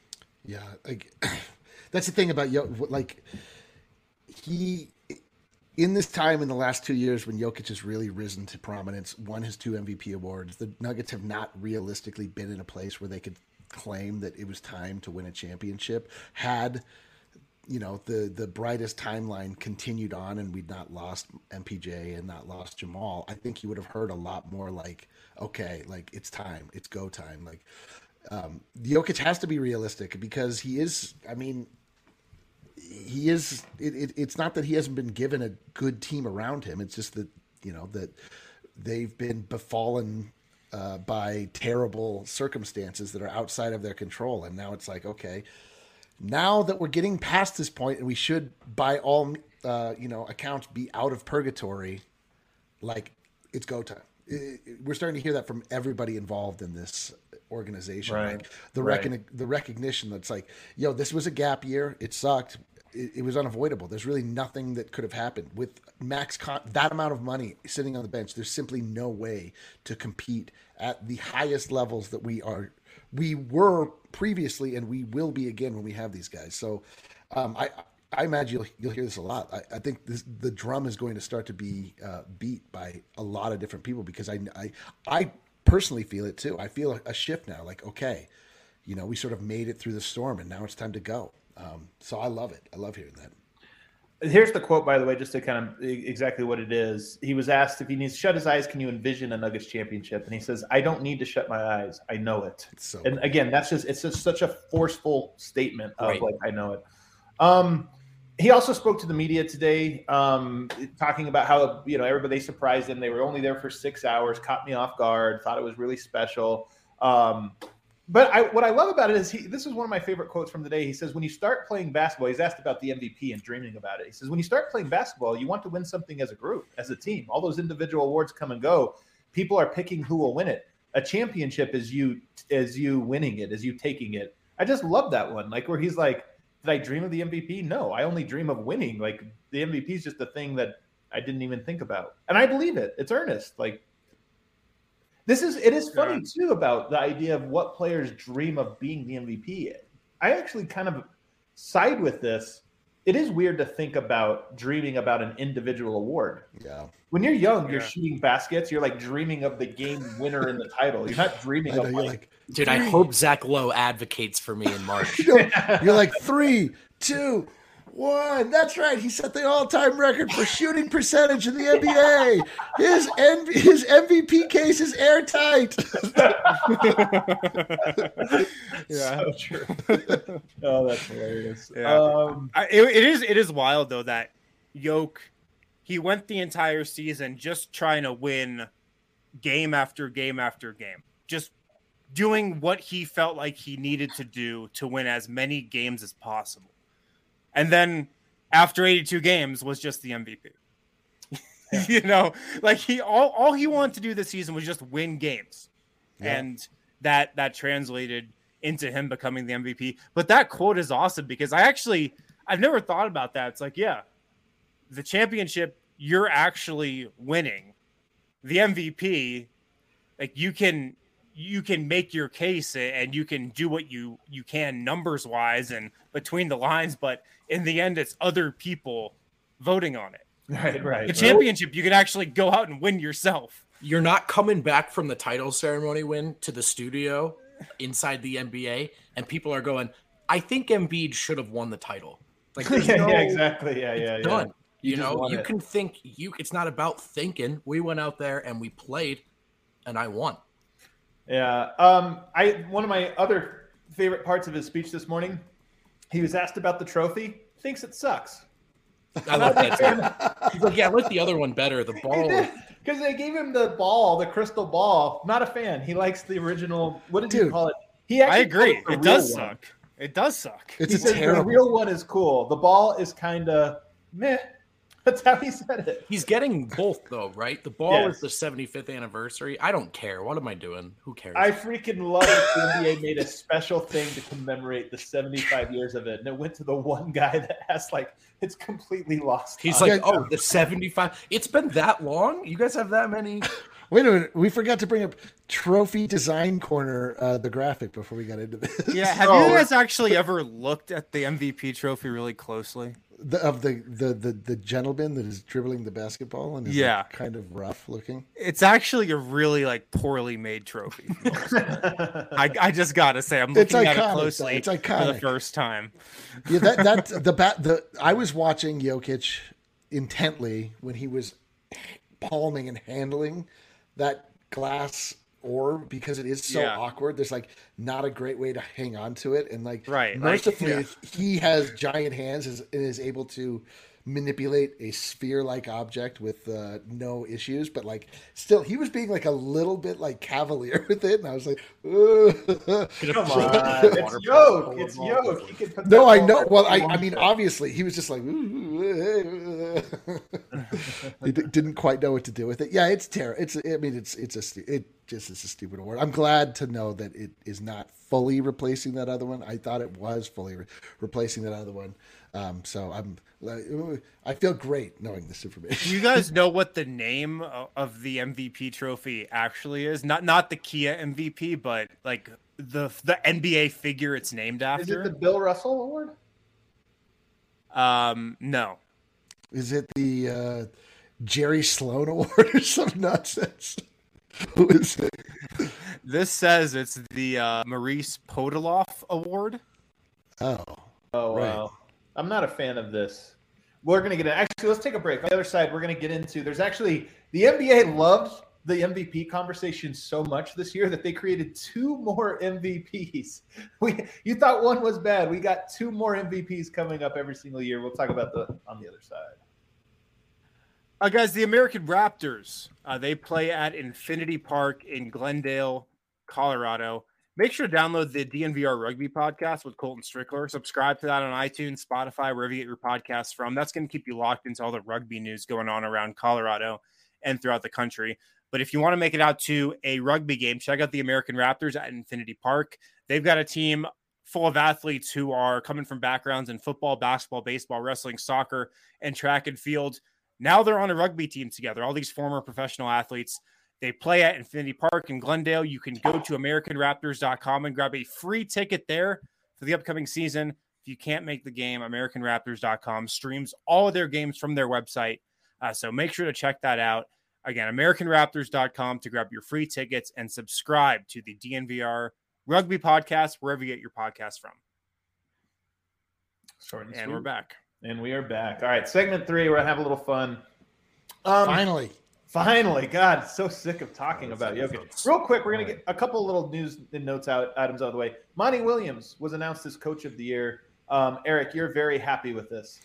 Yeah, like that's the thing about Jokic. Like he in this time in the last 2 years when Jokic has really risen to prominence, won his 2 MVP awards, the Nuggets have not realistically been in a place where they could claim that it was time to win a championship. Had, the brightest timeline continued on and we'd not lost MPJ and not lost Jamal, I think you would have heard a lot more like, okay, like it's time, it's go time. Like Jokic has to be realistic because he is, it's not that he hasn't been given a good team around him. It's just that, that they've been befallen by terrible circumstances that are outside of their control. And now it's like, okay, now that we're getting past this point and we should by all, accounts be out of purgatory, like it's go time. We're starting to hear that from everybody involved in this organization. Right. Like the recognition that's like, this was a gap year. It sucked. It was unavoidable. There's really nothing that could have happened with that amount of money sitting on the bench. There's simply no way to compete at the highest levels that we were previously, and we will be again when we have these guys. So, I imagine you'll hear this a lot. I think the drum is going to start to be beat by a lot of different people because I personally feel it too. I feel a shift now. Like, okay, we sort of made it through the storm, and now it's time to go. So I love it. I love hearing that. Here's the quote, by the way, just to kind of exactly what it is. He was asked if he needs to shut his eyes, can you envision a Nuggets championship? And he says, I don't need to shut my eyes. I know it. And again, it's just such a forceful statement of like, I know it. He also spoke to the media today, talking about how, everybody surprised him. They were only there for 6 hours, caught me off guard, thought it was really special. But what I love about it is this is one of my favorite quotes from the day. He says, when you start playing basketball, he's asked about the MVP and dreaming about it. He says, when you start playing basketball, you want to win something as a group, as a team. All those individual awards come and go. People are picking who will win it. A championship is you winning it, is you taking it. I just love that one. Like where he's like, did I dream of the MVP? No, I only dream of winning. Like the MVP is just a thing that I didn't even think about. And I believe it. It's earnest. Like, it is funny too about the idea of what players dream of being the MVP. I actually kind of side with this. It is weird to think about dreaming about an individual award. Yeah. When you're young, you're shooting baskets. You're like dreaming of the game winner in the title. You're not dreaming of like, dude, I hope Zach Lowe advocates for me in March. You're like 3, 2, 1. That's right. He set the all-time record for shooting percentage in the NBA. His MVP case is airtight. Yeah, so true. Oh, that's hilarious. Yeah. It is wild though that Yoke, he went the entire season just trying to win game after game after game, just doing what he felt like he needed to do to win as many games as possible. And then after 82 games was just the MVP. Yeah. Like all he wanted to do this season was just win games. Yeah. And that translated into him becoming the MVP. But that quote is awesome because I've never thought about that. It's like, yeah, the championship, you're actually winning. The MVP, like you can make your case and you can do what you can numbers wise and between the lines, but in the end, it's other people voting on it. Right. The championship, you can actually go out and win yourself. You're not coming back from the title ceremony win to the studio inside the NBA, and people are going, I think Embiid should have won the title. Like, yeah, exactly. Yeah. Done. You can think it's not about thinking. We went out there and we played, and I won. Yeah. One of my other favorite parts of his speech this morning, he was asked about the trophy. Thinks it sucks. I love that too. He's like, yeah, I like the other one better. The ball. Because they gave him the ball, the crystal ball. Not a fan. He likes the original. What did you call it? I agree. It does suck. It does suck. It's terrible. The real one is cool. The ball is kind of meh. That's how he said it. He's getting both, though, right? The ball is the 75th anniversary. I don't care. What am I doing? Who cares? I freaking love it. The NBA made a special thing to commemorate the 75 years of it. And it went to the one guy that has, like, it's completely lost. He's like, oh, the 75. It's been that long? You guys have that many? Wait a minute. We forgot to bring up Trophy Design Corner, the graphic, before we got into this. Yeah. Have you guys actually ever looked at the MVP trophy really closely? The gentleman that is dribbling the basketball and is like kind of rough looking. It's actually a really like poorly made trophy. I just gotta say, I'm looking at it closely. It's iconic. For the first time. Yeah, I was watching Jokic intently when he was palming and handling that glass orb because it is so awkward. There's like not a great way to hang on to it, and like mercifully he has giant hands and is able to manipulate a sphere-like object with no issues, but like still he was being like a little bit like cavalier with it, and I was like, come on, it's Yoke. He could put no, I know. Well, I mean, obviously he was just like, he didn't quite know what to do with it. Yeah, it's terrible. It's a stupid award. I'm glad to know that it is not fully replacing that other one. I thought it was fully replacing that other one. So I feel great knowing this information. Do you guys know what the name of the MVP trophy actually is? Not the Kia MVP, but like the NBA figure it's named after. Is it the Bill Russell Award? No. Is it the Jerry Sloan Award or some nonsense? Who is it? This says it's the Maurice Podoloff Award. Oh, right. Wow. I'm not a fan of this. We're going to get in. Actually, let's take a break. On the other side, we're going to get into, there's actually, the NBA loved the MVP conversation so much this year that they created 2 more MVPs. You thought one was bad. We got 2 more MVPs coming up every single year. We'll talk about on the other side. Guys, the American Raptors, they play at Infinity Park in Glendale, Colorado. Make sure to download the DNVR Rugby podcast with Colton Strickler. Subscribe to that on iTunes, Spotify, wherever you get your podcasts from. That's going to keep you locked into all the rugby news going on around Colorado and throughout the country. But if you want to make it out to a rugby game, check out the American Raptors at Infinity Park. They've got a team full of athletes who are coming from backgrounds in football, basketball, baseball, wrestling, soccer, and track and field. Now they're on a rugby team together, all these former professional athletes. They play at Infinity Park in Glendale. You can go to AmericanRaptors.com and grab a free ticket there for the upcoming season. If you can't make the game, AmericanRaptors.com streams all of their games from their website. So make sure to check that out. Again, AmericanRaptors.com to grab your free tickets and subscribe to the DNVR Rugby Podcast, wherever you get your podcast from. And we're back. And we are back. All right, segment 3, we're going to have a little fun. Finally, God, so sick of talking about Jokic. Real quick, we're going to get a couple little news and items out of the way. Monty Williams was announced as Coach of the Year. Eric, you're very happy with this.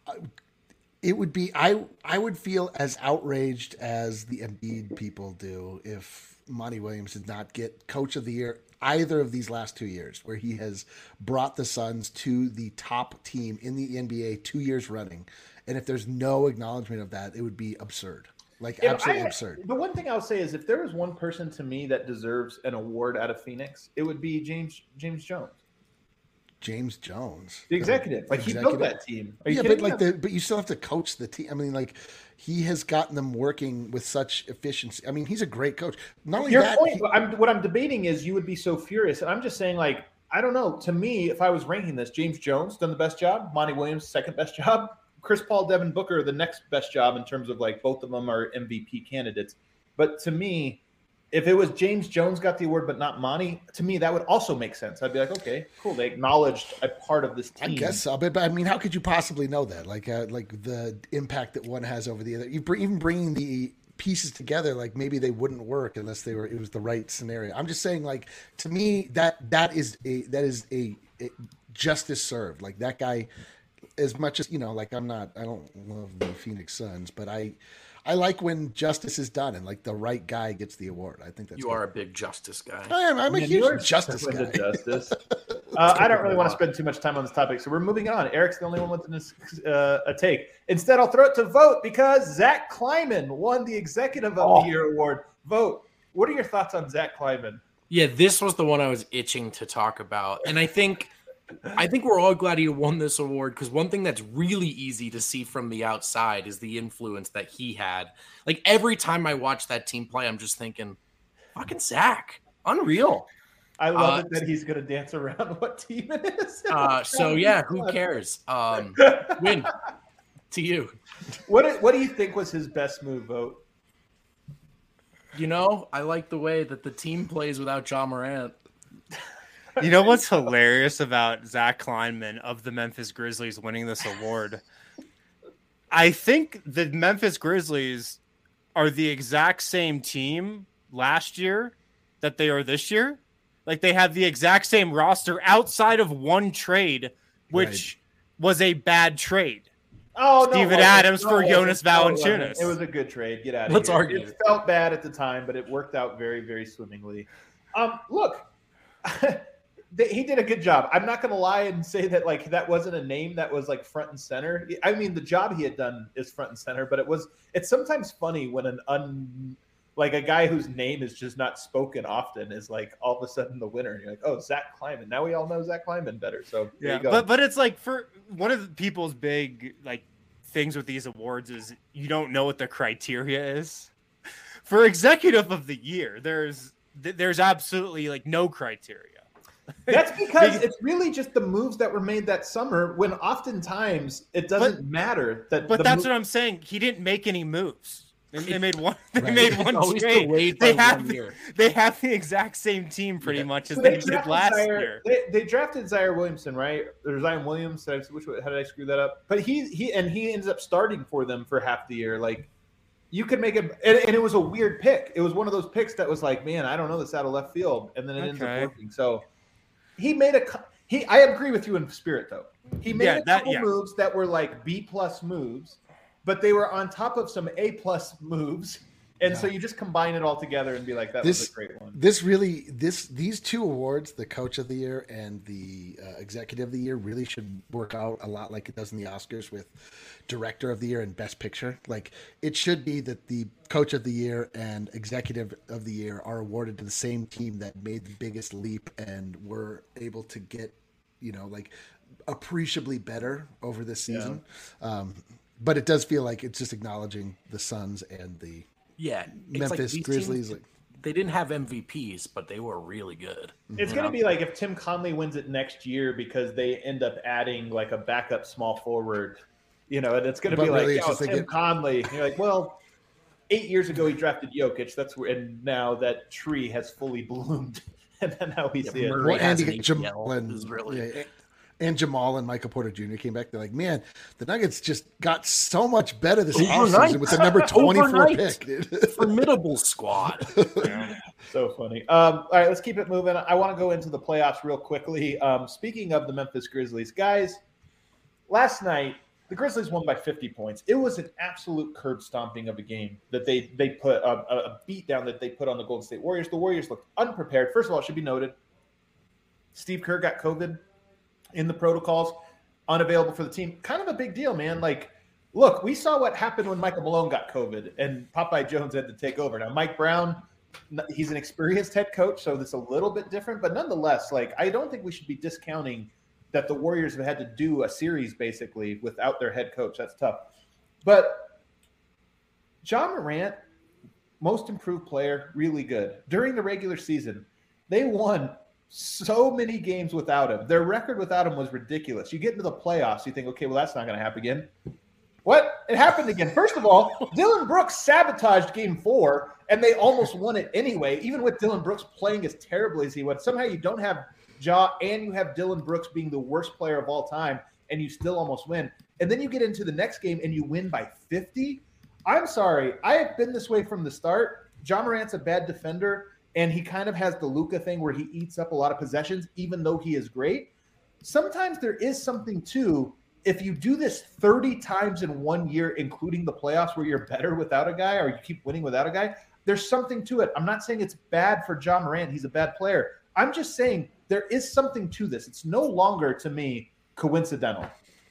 It would be I would feel as outraged as the Embiid people do if Monty Williams did not get Coach of the Year either of these last 2 years, where he has brought the Suns to the top team in the NBA 2 years running. And if there's no acknowledgement of that, it would be absurd. Absolutely absurd. The one thing I would say is if there was one person to me that deserves an award out of Phoenix, it would be James Jones. James Jones, the executive, he built that team. But you still have to coach the team. I mean, he has gotten them working with such efficiency. I mean, he's a great coach. Not only that, what I'm debating is you would be so furious, and I'm just saying, I don't know. To me, if I was ranking this, James Jones done the best job, Monty Williams second best job, Chris Paul, Devin Booker the next best job in terms of both of them are MVP candidates. But to me, if it was James Jones got the award but not Monty, to me that would also make sense. I'd be like, okay, cool. They acknowledged a part of this team. I guess so, but I mean, how could you possibly know that? Like the impact that one has over the other. Even bringing the pieces together, maybe they wouldn't work unless it was the right scenario. I'm just saying, to me, that is a justice served. That guy. As much as, I don't love the Phoenix Suns, but I like when justice is done and the right guy gets the award. I think that's you are a big justice guy. I am. I'm a huge justice guy. I don't really want to spend too much time on this topic, so we're moving on. Eric's the only one with a take. Instead, I'll throw it to vote because Zach Kleiman won the Executive of the Year award. Vote. What are your thoughts on Zach Kleiman? Yeah, this was the one I was itching to talk about, and I think we're all glad he won this award because one thing that's really easy to see from the outside is the influence that he had. Every time I watch that team play, I'm just thinking, fucking Zach, unreal. I love it that he's going to dance around what team it is. So yeah, who cares? Win to you. What do you think was his best move, Vote? You know, I like the way that the team plays without Ja Morant. You know what's hilarious about Zach Kleinman of the Memphis Grizzlies winning this award? I think the Memphis Grizzlies are the exact same team last year that they are this year. Like, they have the exact same roster outside of one trade, which was a bad trade. Oh, Steven Adams for Jonas Valanciunas. It was a good trade. Get out of Let's here. argue. It felt bad at the time, but it worked out very, very swimmingly. Look, he did a good job. I'm not going to lie and say that like that wasn't a name that was like front and center. I mean, the job he had done is front and center, but it's sometimes funny when like a guy whose name is just not spoken often is like all of a sudden the winner. And you're like, oh, Zach Kleinman. Now we all know Zach Kleinman better. So there you go. But it's like, for one of the people's big like things with these awards is you don't know what the criteria is. For executive of the year, there's absolutely like no criteria. That's because it's really just the moves that were made that summer when oftentimes it doesn't matter. But that's what I'm saying. He didn't make any moves. They made one. They Right. made one trade. They have the exact same team pretty much as they did last year. They drafted Zaire Williamson, right? Or Zion Williams. How did I screw that up? But he ends up starting for them for half the year. Like, you could make it, and it was a weird pick. It was one of those picks that was like, man, I don't know this out of left field, and then it ends up working. So he made I agree with you in spirit though. He made a couple moves that were like B+ moves. But they were on top of some A+ moves. And so you just combine it all together and be like, that was a great one. These two awards, the Coach of the Year and the Executive of the Year, really should work out a lot like it does in the Oscars with Director of the Year and Best Picture. Like, it should be that the Coach of the Year and Executive of the Year are awarded to the same team that made the biggest leap and were able to get, like appreciably better over this season. Yeah. But it does feel like it's just acknowledging the Suns and the Memphis Grizzlies. They didn't have MVPs, but they were really good. It's going to be like if Tim Conley wins it next year because they end up adding like a backup small forward, and it's going to be really like, Tim Conley. And you're like, well, 8 years ago he drafted Jokic. And now that tree has fully bloomed, and then now we see it. Well, Andy Jamal and Jamal and Michael Porter Jr. came back. They're like, man, the Nuggets just got so much better this offseason with the number 24 pick. Dude. Formidable squad. So funny. All right, let's keep it moving. I want to go into the playoffs real quickly. Speaking of the Memphis Grizzlies, guys, last night the Grizzlies won by 50 points. It was an absolute curb stomping of a game that they put a beat down that they put on the Golden State Warriors. The Warriors looked unprepared. First of all, it should be noted, Steve Kerr got COVID in the protocols, unavailable for the team. Kind of a big deal, man. Like, look, we saw what happened when Michael Malone got COVID and Popeye Jones had to take over. Now, Mike Brown, he's an experienced head coach, so it's a little bit different. But nonetheless, like, I don't think we should be discounting that the Warriors have had to do a series basically without their head coach. That's tough. But Ja Morant, most improved player, really good. During the regular season, they won so many games without him. Their record without him was ridiculous. You get into the playoffs, you think, okay, well, that's not going to happen again. What? It happened again. First of all, Dillon Brooks sabotaged Game 4, and they almost won it anyway, even with Dillon Brooks playing as terribly as he would. Somehow you don't have Ja, and you have Dillon Brooks being the worst player of all time, and you still almost win. And then you get into the next game, and you win by 50? I'm sorry. I have been this way from the start. Ja Morant's a bad defender, and he kind of has the Luka thing where he eats up a lot of possessions, even though he is great. Sometimes there is something to, if you do this 30 times in 1 year, including the playoffs where you're better without a guy or you keep winning without a guy, there's something to it. I'm not saying it's bad for Ja Morant. He's a bad player. I'm just saying there is something to this. It's no longer, to me, coincidental.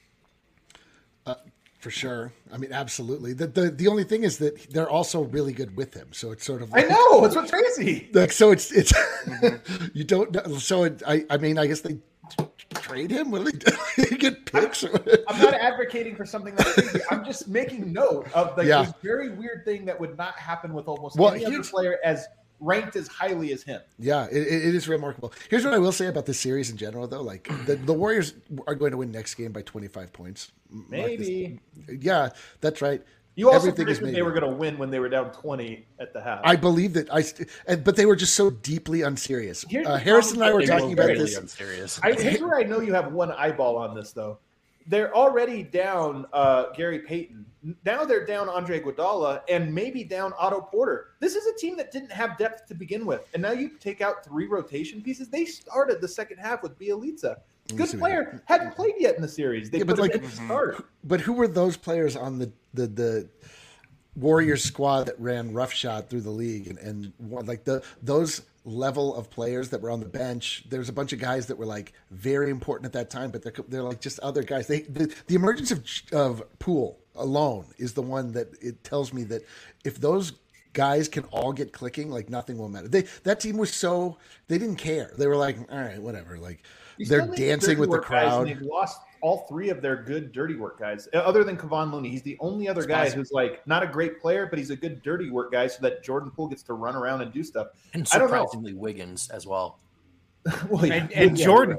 For sure. I mean, absolutely. The only thing is that they're also really good with him. So it's sort of like, I know. It's what's crazy. Like, so it's you don't know. So I mean, I guess they trade him. Will they get picks? I'm not advocating for something that's crazy. I'm just making note of this very weird thing that would not happen with almost any other player as ranked as highly as him. Yeah, it is remarkable. Here's what I will say about this series in general, though. Like the Warriors are going to win next game by 25 points. Maybe. Yeah, that's right. You also predicted they were going to win when they were down 20 at the half. I believe that. But they were just so deeply unserious. Harrison and I were talking about this. Here's where I know you have one eyeball on this, though. They're already down Gary Payton. Now they're down Andre Iguodala and maybe down Otto Porter. This is a team that didn't have depth to begin with. And now you take out 3 rotation pieces. They started the second half with Bielitsa. Good player. Hadn't played yet in the series. They put him in the start. But who were those players on the Warriors squad that ran roughshod through the league and like those level of players that were on the bench? There's a bunch of guys that were like very important at that time, but they're like just other guys. The emergence of Poole alone is the one that it tells me that if those guys can all get clicking, like nothing will matter. That team was they didn't care. They were like, all right, whatever. Like they're dancing with the crowd. They've lost all 3 of their good dirty work guys, other than Kevon Looney. He's the only other guy who's like not a great player, but he's a good dirty work guy, so that Jordan Poole gets to run around and do stuff. And surprisingly, Wiggins as well. Well, yeah. And Jordan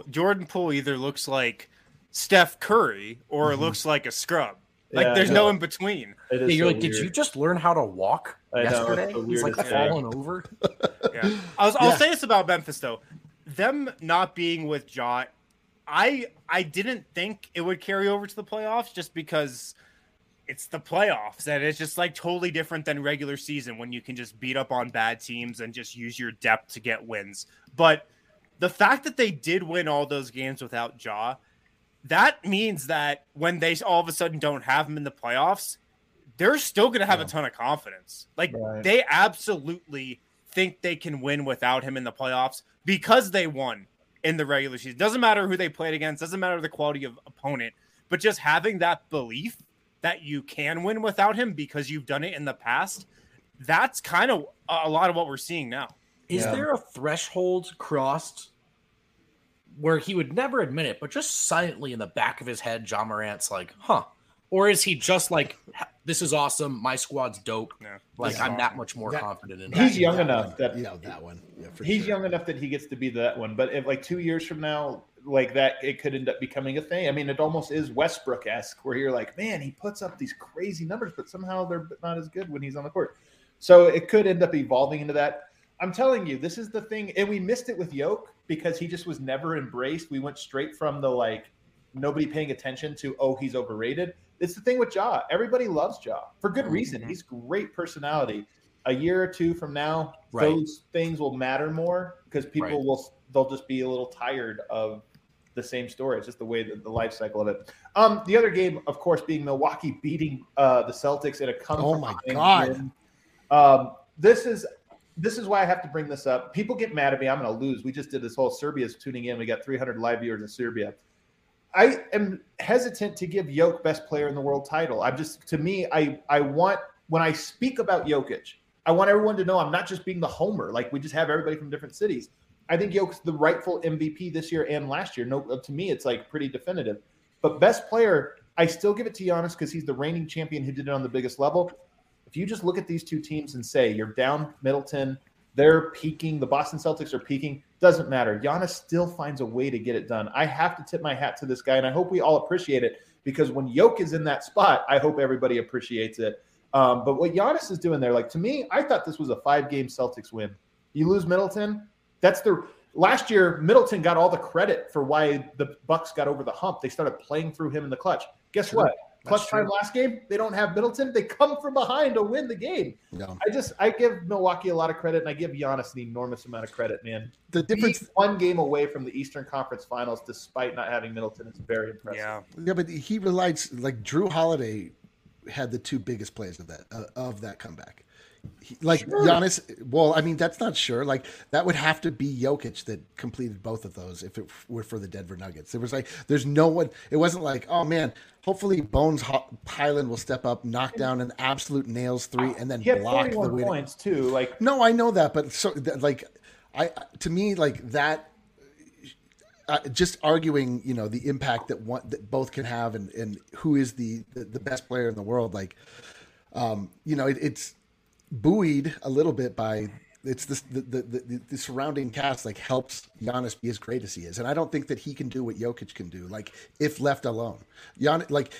Poole either looks like Steph Curry or looks like a scrub. Like there's no in between. You're like, did you just learn how to walk yesterday? He's like falling over. Yeah. I'll say this about Memphis though. Them not being with Ja, I didn't think it would carry over to the playoffs just because it's the playoffs and it's just like totally different than regular season when you can just beat up on bad teams and just use your depth to get wins. But the fact that they did win all those games without Ja, that means that when they all of a sudden don't have him in the playoffs, they're still going to have a ton of confidence. Like they absolutely think they can win without him in the playoffs because they won in the regular season. Doesn't matter who they played against, doesn't matter the quality of opponent, but just having that belief that you can win without him because you've done it in the past, that's kind of a lot of what we're seeing now. Is there a threshold crossed where he would never admit it, but just silently in the back of his head, Ja Morant's like, huh? Or is he just like, this is awesome, my squad's dope. Yeah. Like I'm that much more confident in that. He's young enough that that one. Yeah, he's young enough that he gets to be that one. But if like 2 years from now, like that, it could end up becoming a thing. I mean, it almost is Westbrook-esque where you're like, man, he puts up these crazy numbers, but somehow they're not as good when he's on the court. So it could end up evolving into that. I'm telling you, this is the thing. And we missed it with Yoke because he just was never embraced. We went straight from the like nobody paying attention to, oh, he's overrated. It's the thing with Ja. Everybody loves Ja for good reason. He's great personality. A year or two from now, those things will matter more because people they'll just be a little tired of the same story. It's just the way that the life cycle of it. The other game, of course, being Milwaukee beating the Celtics in a come. Oh my God. This is why I have to bring this up. People get mad at me. I'm going to lose. We just did this whole Serbia's tuning in. We got 300 live viewers in Serbia. I am hesitant to give Jokic best player in the world title. I want, when I speak about Jokic, I want everyone to know I'm not just being the homer. Like we just have everybody from different cities. I think Jokic's the rightful MVP this year and last year. No, to me, it's like pretty definitive. But best player, I still give it to Giannis because he's the reigning champion who did it on the biggest level. If you just look at these two teams and say you're down Middleton, they're peaking, the Boston Celtics are peaking, doesn't matter. Giannis still finds a way to get it done. I have to tip my hat to this guy, and I hope we all appreciate it because when Jokic is in that spot, I hope everybody appreciates it. But what Giannis is doing there, like to me, I thought this was a 5-game Celtics win. You lose Middleton, last year, Middleton got all the credit for why the Bucks got over the hump. They started playing through him in the clutch. Guess what? Clutch time last game, they don't have Middleton. They come from behind to win the game. No. I give Milwaukee a lot of credit, and I give Giannis an enormous amount of credit, man. The difference, he's 1 game away from the Eastern Conference Finals, despite not having Middleton. It's very impressive. Yeah, but he relied like Drew Holiday had the 2 biggest plays of that comeback. Giannis, well, I mean, that's not sure. Like, that would have to be Jokic that completed both of those if it were for the Denver Nuggets. There was there's no one. It wasn't like, oh, man, hopefully Bones Highland will step up, knock down an absolute nails 3, and then he had block 41 the points, too. No, I know that, but to me, that just arguing, the impact that both can have and who is the best player in the world, it's buoyed a little bit by it's this the surrounding cast like helps Giannis be as great as he is, and I don't think that he can do what Jokic can do. Like if left alone, Giannis, like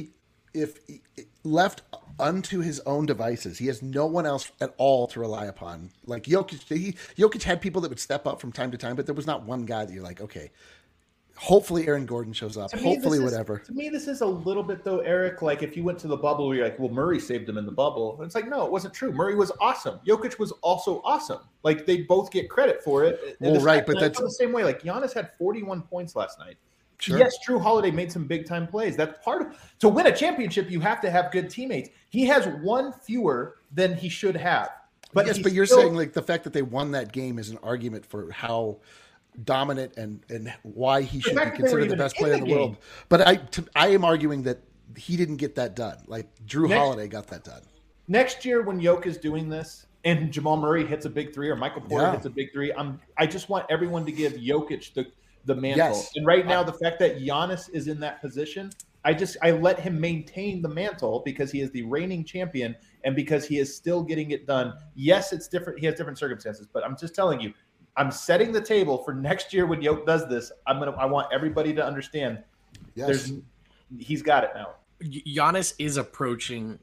if left unto his own devices, he has no one else at all to rely upon. Like Jokic had people that would step up from time to time, but there was not one guy that you're like, okay, hopefully Aaron Gordon shows up. Hopefully whatever. To me, this is a little bit though, Eric. Like if you went to the bubble, you're like, well, Murray saved him in the bubble. And it's like, no, it wasn't true. Murray was awesome. Jokic was also awesome. Like they both get credit for it. Well, right, but that's the same way. Like Giannis had 41 points last night. Sure. Yes, Drew Holiday made some big time plays. That's part of to win a championship. You have to have good teammates. He has one fewer than he should have. But yes, but you're saying like the fact that they won that game is an argument for how dominant and why he should be considered the best player in the world. But I am arguing that he didn't get that done. Like Drew Holiday got that done. Next year when Jokic is doing this and Jamal Murray hits a big three or Michael Porter hits a big three, I just want everyone to give Jokic the mantle. Yes. And right now the fact that Giannis is in that position, I let him maintain the mantle because he is the reigning champion and because he is still getting it done. Yes, it's different. He has different circumstances, but I'm just telling you, I'm setting the table for next year when Jokic does this. I want everybody to understand. Yes. He's got it now. Giannis is approaching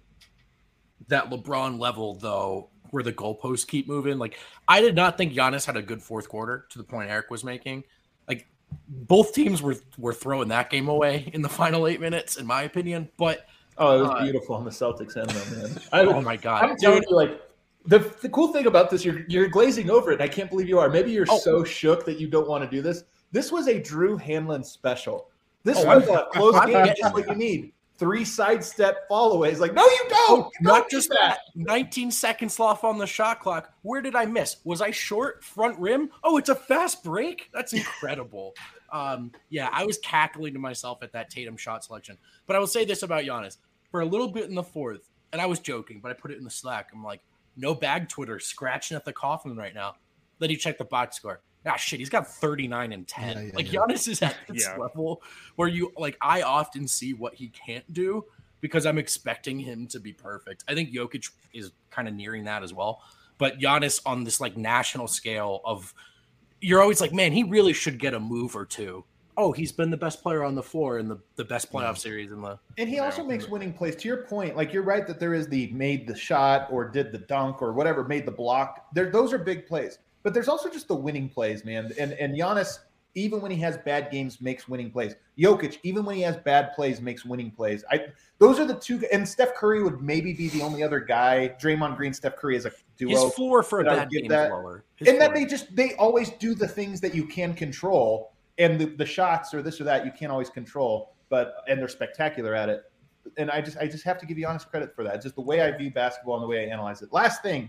that LeBron level, though, where the goalposts keep moving. Like, I did not think Giannis had a good fourth quarter to the point Eric was making. Like, both teams were throwing that game away in the final 8 minutes, in my opinion. But it was beautiful on the Celtics end, though, man. Oh my God, I'm telling you, like. The cool thing about this, you're glazing over it. And I can't believe you are. Maybe you're so shook that you don't want to do this. This was a Drew Hanlon special. This was a close game, just what you need. 3 sidestep followays. Like, no, you don't. Not just that. 19 seconds off on the shot clock. Where did I miss? Was I short? Front rim? Oh, it's a fast break? That's incredible. Yeah, I was cackling to myself at that Tatum shot selection. But I will say this about Giannis. For a little bit in the fourth, and I was joking, but I put it in the Slack. I'm like, no bag Twitter scratching at the coffin right now. Then you check the box score. Ah, shit, he's got 39 and 10. Giannis is at this level where I often see what he can't do because I'm expecting him to be perfect. I think Jokic is kind of nearing that as well. But Giannis on this like national scale of, you're always like, man, he really should get a move or two. Oh, he's been the best player on the floor in the best playoff series in the. And he also makes winning plays. To your point, like you're right that there is the made the shot or did the dunk or whatever, made the block. Those are big plays. But there's also just the winning plays, man. And Giannis, even when he has bad games, makes winning plays. Jokic, even when he has bad plays, makes winning plays. Those are the two. And Steph Curry would maybe be the only other guy. Draymond Green, Steph Curry is a duo. His floor for a bad game is lower. And that they always do the things that you can control. And the shots or this or that you can't always control, and they're spectacular at it. And I just have to give you honest credit for that. It's just the way I view basketball and the way I analyze it. Last thing,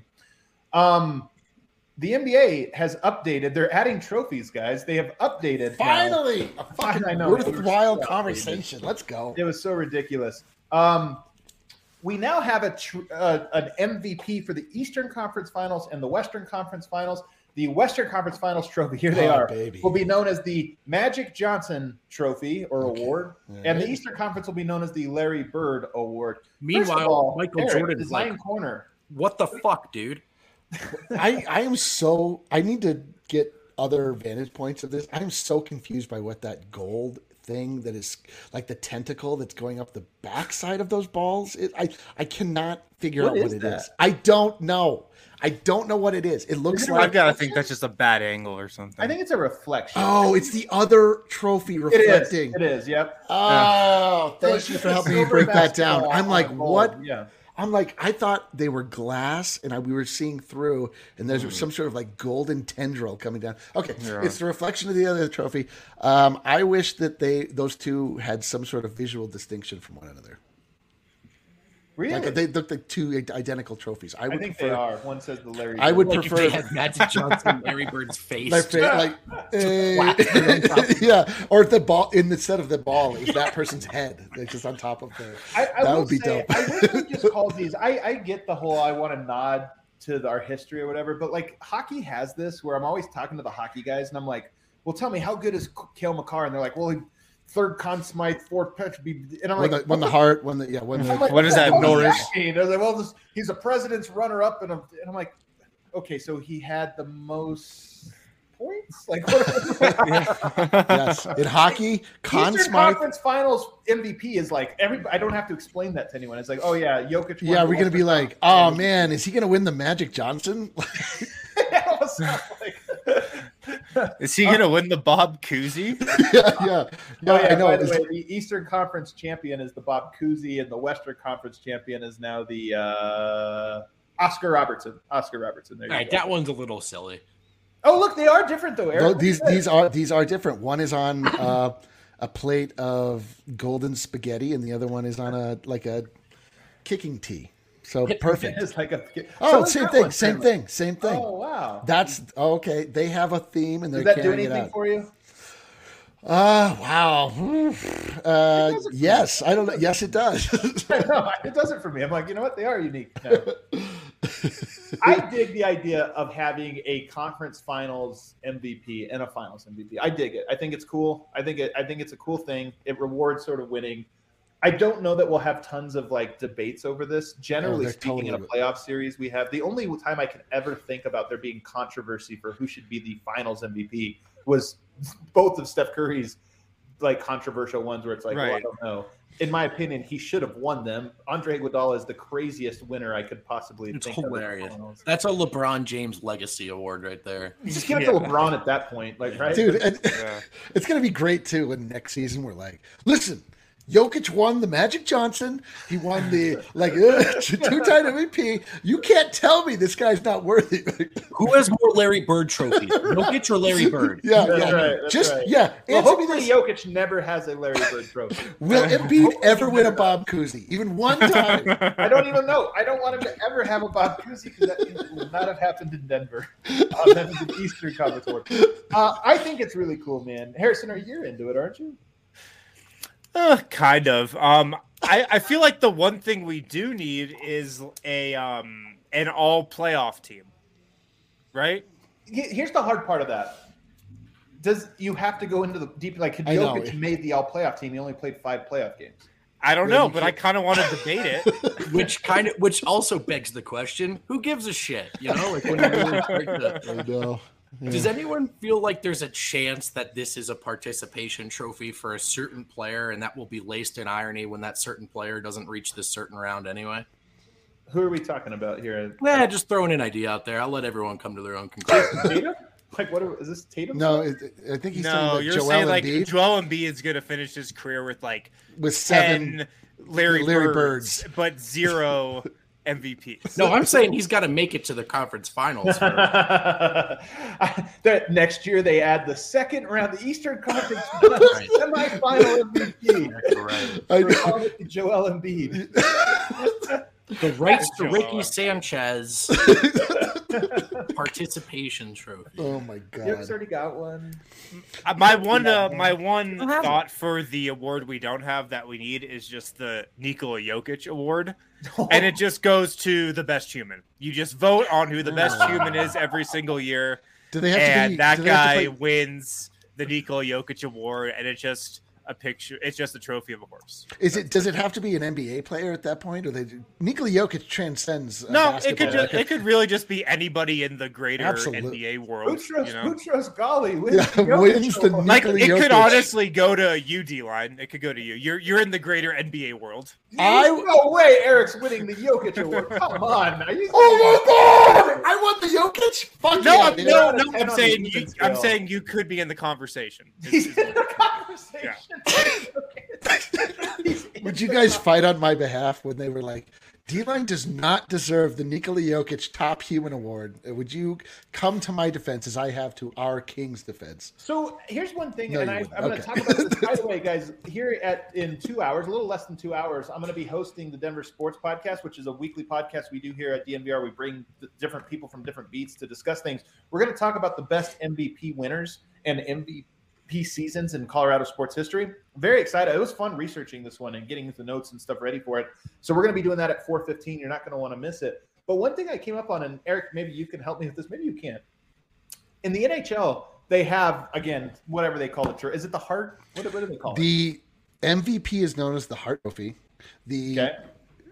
the NBA has updated. They're adding trophies, guys. They have updated. Finally, a fucking worthwhile conversation. Let's go. It was so ridiculous. We now have an MVP for the Eastern Conference Finals and the Western Conference Finals. The Western Conference Finals trophy, here they are, will be known as the Magic Johnson Trophy or award, and the Eastern Conference will be known as the Larry Bird Award. Meanwhile, Michael Jordan is like, corner. What the fuck, dude? I need to get other vantage points of this. I'm so confused by what that gold thing that is like the tentacle that's going up the backside of those balls. I cannot figure out what it is. I don't know. I don't know what it is. It looks like... I've got to think that's just a bad angle or something. I think it's a reflection. Oh, it's the other trophy reflecting. It is, yep. Oh, thank you for helping me break that down. I'm like, what? Yeah. I'm like, I thought they were glass, and we were seeing through, and there's some sort of like golden tendril coming down. Okay, it's the reflection of the other trophy. I wish that those two had some sort of visual distinction from one another. Really? Like they look like two identical trophies. I think they are. One says the Larry. I would prefer if they had Magic Johnson, Larry Bird's face. Yeah, or the ball instead of the ball is that person's head. It's just on top of the. That would be dope. I wish we just called these. I get the whole. I want to nod to our history or whatever, but like hockey has this where I'm always talking to the hockey guys and I'm like, well, tell me how good is Cale Makar? And they're like, well, third Conn Smythe, fourth Petrie, and I'm like, when what is that? Norris. I was like, well, he's a president's runner-up, and I'm like, okay, so he had the most points? Like, what? Yes. In hockey, Conn Eastern Smythe. Conference Finals MVP is like I don't have to explain that to anyone. It's like, oh yeah, Jokic. Yeah, we're gonna be like, oh man, is he gonna win the Magic Johnson? Is he gonna win the Bob Cousy? yeah. Oh, yeah, I know. by the way, the Eastern Conference champion is the Bob Cousy, and the Western Conference champion is now the Oscar Robertson. There you All right, go. that one's a little silly. Oh, look, they are different though, Eric. These are different. One is on a plate of golden spaghetti, and the other one is on a kicking tee. So perfect. It's like Same thing. Oh wow, That's okay. They have a theme, and they're does that do carrying it anything out. for you? Wow. Yes, I don't know. Yes, it does. No, it doesn't for me. I'm like, you know what? They are unique. No. I dig the idea of having a conference finals MVP and a finals MVP. I dig it. I think it's cool. I think it's a cool thing. It rewards sort of winning. I don't know that we'll have tons of like debates over this. Generally speaking, in a playoff series, we have the only time I can ever think about there being controversy for who should be the finals MVP was both of Steph Curry's like controversial ones where it's like, right. Well, I don't know. In my opinion, he should have won them. Andre Iguodala is the craziest winner I could possibly It's think hilarious. of. That's a LeBron James legacy award right there. You just give it to LeBron at that point, like, right? Dude, and it's going to be great too when next season we're like, listen, Jokic won the Magic Johnson. He won the two-time MVP. You can't tell me this guy's not worthy. Who has more Larry Bird trophies, Jokic or Larry Bird? Yeah, That's right. That's right. Well, hopefully Jokic never has a Larry Bird trophy. Will Embiid ever win a Bob Cousy? Even one time? I don't even know. I don't want him to ever have a Bob Cousy because that means it will not have happened in Denver. That is an Eastern Conference award. I think it's really cool, man. Harrison, you're into it, aren't you? Kind of. I feel like the one thing we do need is an all playoff team, right? Here's the hard part of that. Does you have to go into the deep? Like, Jokic made the all playoff team. He only played 5 playoff games. I don't know, but I kind of want to debate it. Which also begs the question: who gives a shit? You know, like when you really start to. I know. Yeah. Does anyone feel like there's a chance that this is a participation trophy for a certain player and that will be laced in irony when that certain player doesn't reach this certain round anyway? Who are we talking about here? Just throwing an idea out there. I'll let everyone come to their own conclusion. Tatum? Like, is this Tatum? No, I think he's talking about you're Joel saying like Embiid. Joel Embiid is going to finish his career with 7 Larry Birds, but 0 MVPs. No, I'm saying he's got to make it to the conference finals. Next year they add the second round, the Eastern Conference semifinal MVP. Right. Call it Joel Embiid. The rights to Ricky Sanchez participation trophy. Oh my god! Yok's already got one. My one thought for the award we don't have that we need is just the Nikola Jokic award, and it just goes to the best human. You just vote on who the best human is every single year, Do they have to be, that do they have guy to play- wins the Nikola Jokic award, and it's just a picture. It's just a trophy of a horse. Does it have to be an NBA player at that point, or Nikola Jokic transcends? No, it could really just be anybody in the greater Absolutely. NBA world. Boutros Ghali wins the like Nikola it could Jokic. honestly go to you, D-Line. It could go to you. You're in the greater NBA world. No way, Eric's winning the Jokic award. Come on, are you? Oh my god! I want the Jokic. Fuck No, yeah, I'm saying you could be in the conversation. He's in the conversation. Would you guys fight on my behalf when they were like, D-Line does not deserve the Nikola Jokic Top Human Award? Would you come to my defense as I have to our King's defense? So here's one thing, No, and you I'm wouldn't. going to talk about this. By the way, guys, here in 2 hours, a little less than 2 hours, I'm going to be hosting the Denver Sports Podcast, which is a weekly podcast we do here at DNVR. We bring different people from different beats to discuss things. We're going to talk about the best MVP winners and MVP seasons in Colorado sports history. Very excited. It was fun researching this one and getting the notes and stuff ready for it. So we're going to be doing that at 4:15. You're not going to want to miss it. But one thing I came up on, and Eric, maybe you can help me with this. Maybe you can't. In the NHL, they have, again, whatever they call it. Is it the Hart? What do they call it? The MVP is known as the Hart Trophy. The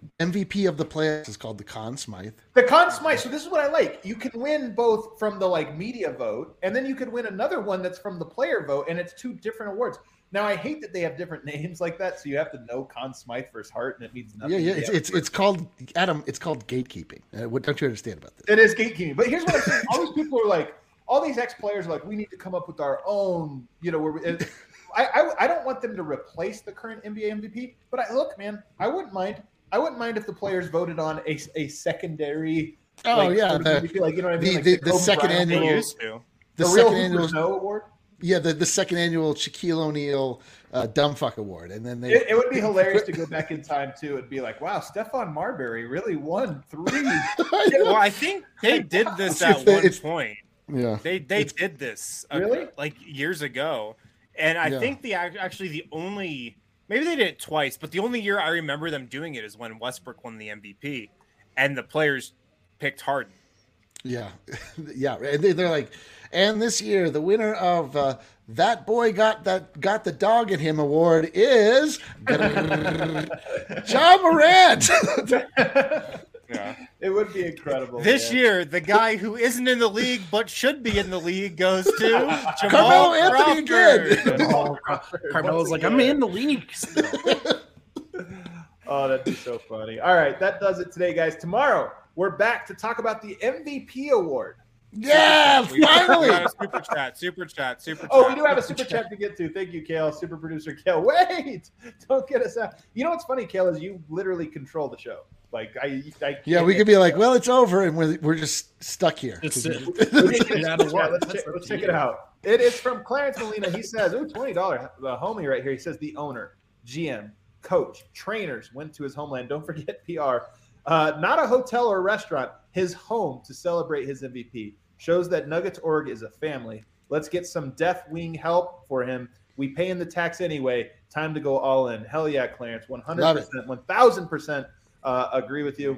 MVP of the playoffs is called the Conn Smythe. The Conn Smythe. So this is what I like. You can win both from the media vote, and then you could win another one that's from the player vote, and it's 2 different awards. Now I hate that they have different names like that, so you have to know Conn Smythe versus Hart, and it means nothing. Yeah. It's called Adam. It's called gatekeeping. What don't you understand about this? It is gatekeeping. But here's what I'm saying: all these people are like, all these ex-players are like, we need to come up with our own. I don't want them to replace the current NBA MVP, but look, man, I wouldn't mind. I wouldn't mind if the players voted on a secondary. MVP, you know what I mean? The second annual. The second annual award. Yeah, the second annual Shaquille O'Neal Dumbfuck Award, and then it would be hilarious to go back in time too. It'd be like, wow, Stephon Marbury really won 3. Well, I think they did this at one point. Yeah, they did this really years ago, and I think the only, maybe they did it twice, but the only year I remember them doing it is when Westbrook won the MVP, and the players picked Harden. Yeah, yeah, and they're like, and this year the winner of That Boy Got the Dog in Him award is Ja Morant. Yeah, it would be incredible. This year, the guy who isn't in the league but should be in the league goes to Carmelo Anthony again. Carmelo's like, I'm in the league still. Oh, that'd be so funny. All right, that does it today, guys. Tomorrow, we're back to talk about the MVP award. Yeah, finally. Super chat. Oh, we do have a super chat to get to. Thank you, Kale, super producer Kale. Wait, don't get us out. You know what's funny, Kale, is you literally control the show. Like we could be like, well, it's over, and we're just stuck here. Let's check it out. It is from Clarence Molina. He says, $20. The homie right here. He says the owner, GM, coach, trainers went to his homeland. Don't forget PR. Not a hotel or a restaurant, his home to celebrate his MVP. Shows that Nuggets org is a family. Let's get some Death Wing help for him. We pay in the tax anyway. Time to go all in. Hell yeah, Clarence. 100%, 1,000% agree with you.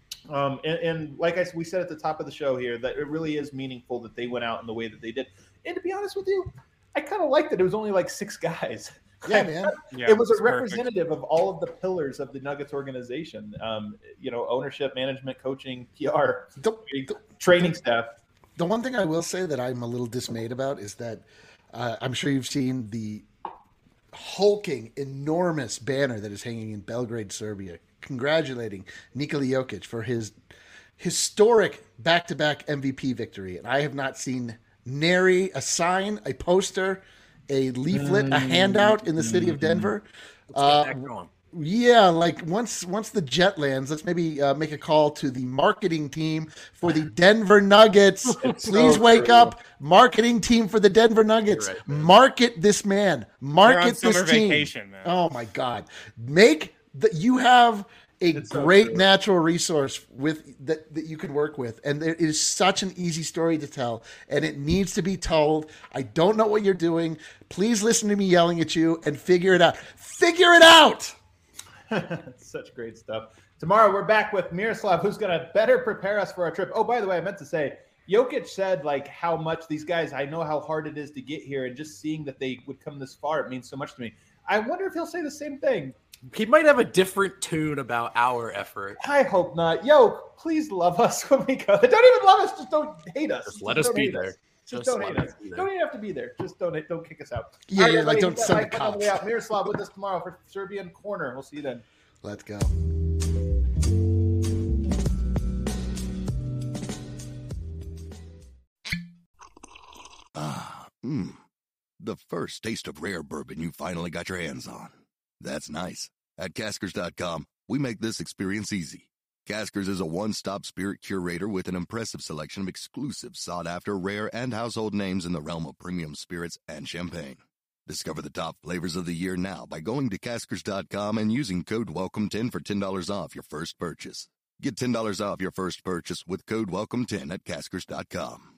And like we said at the top of the show here, that it really is meaningful that they went out in the way that they did. And to be honest with you, I kind of liked that it was only like 6 guys. Yeah, man. Yeah, it was a representative of all of the pillars of the Nuggets organization. Ownership, management, coaching, PR, training staff. The one thing I will say that I'm a little dismayed about is that I'm sure you've seen the hulking, enormous banner that is hanging in Belgrade, Serbia, congratulating Nikola Jokic for his historic back-to-back MVP victory. And I have not seen nary a sign, a poster, a leaflet, a handout in the city of Denver. Yeah, like once the jet lands, let's maybe make a call to the marketing team for the Denver Nuggets. Please wake up, marketing team for the Denver Nuggets. Right, market this man. Market this team. Vacation, man. Oh my God! You have a great natural resource that you can work with, and it is such an easy story to tell, and it needs to be told. I don't know what you're doing. Please listen to me yelling at you and figure it out. Figure it out. Such great stuff. Tomorrow we're back with Miroslav, who's going to better prepare us for our trip. Oh, by the way, I meant to say, Jokic said like how much these guys, I know how hard it is to get here, and just seeing that they would come this far, it means so much to me. I wonder if he'll say the same thing. He might have a different tune about our effort. I hope not. Please love us when we go. Don't even love us. Just don't hate us. Just let us be there. Just don't hate us. Don't even have to be there. Just don't kick us out. Yeah, right, don't send the cops. Miroslav with us tomorrow for Serbian Corner. We'll see you then. Let's go. The first taste of rare bourbon you finally got your hands on. That's nice. At Caskers.com, we make this experience easy. Caskers is a one-stop spirit curator with an impressive selection of exclusive, sought-after, rare, and household names in the realm of premium spirits and champagne. Discover the top flavors of the year now by going to Caskers.com and using code WELCOME10 for $10 off your first purchase. Get $10 off your first purchase with code WELCOME10 at Caskers.com.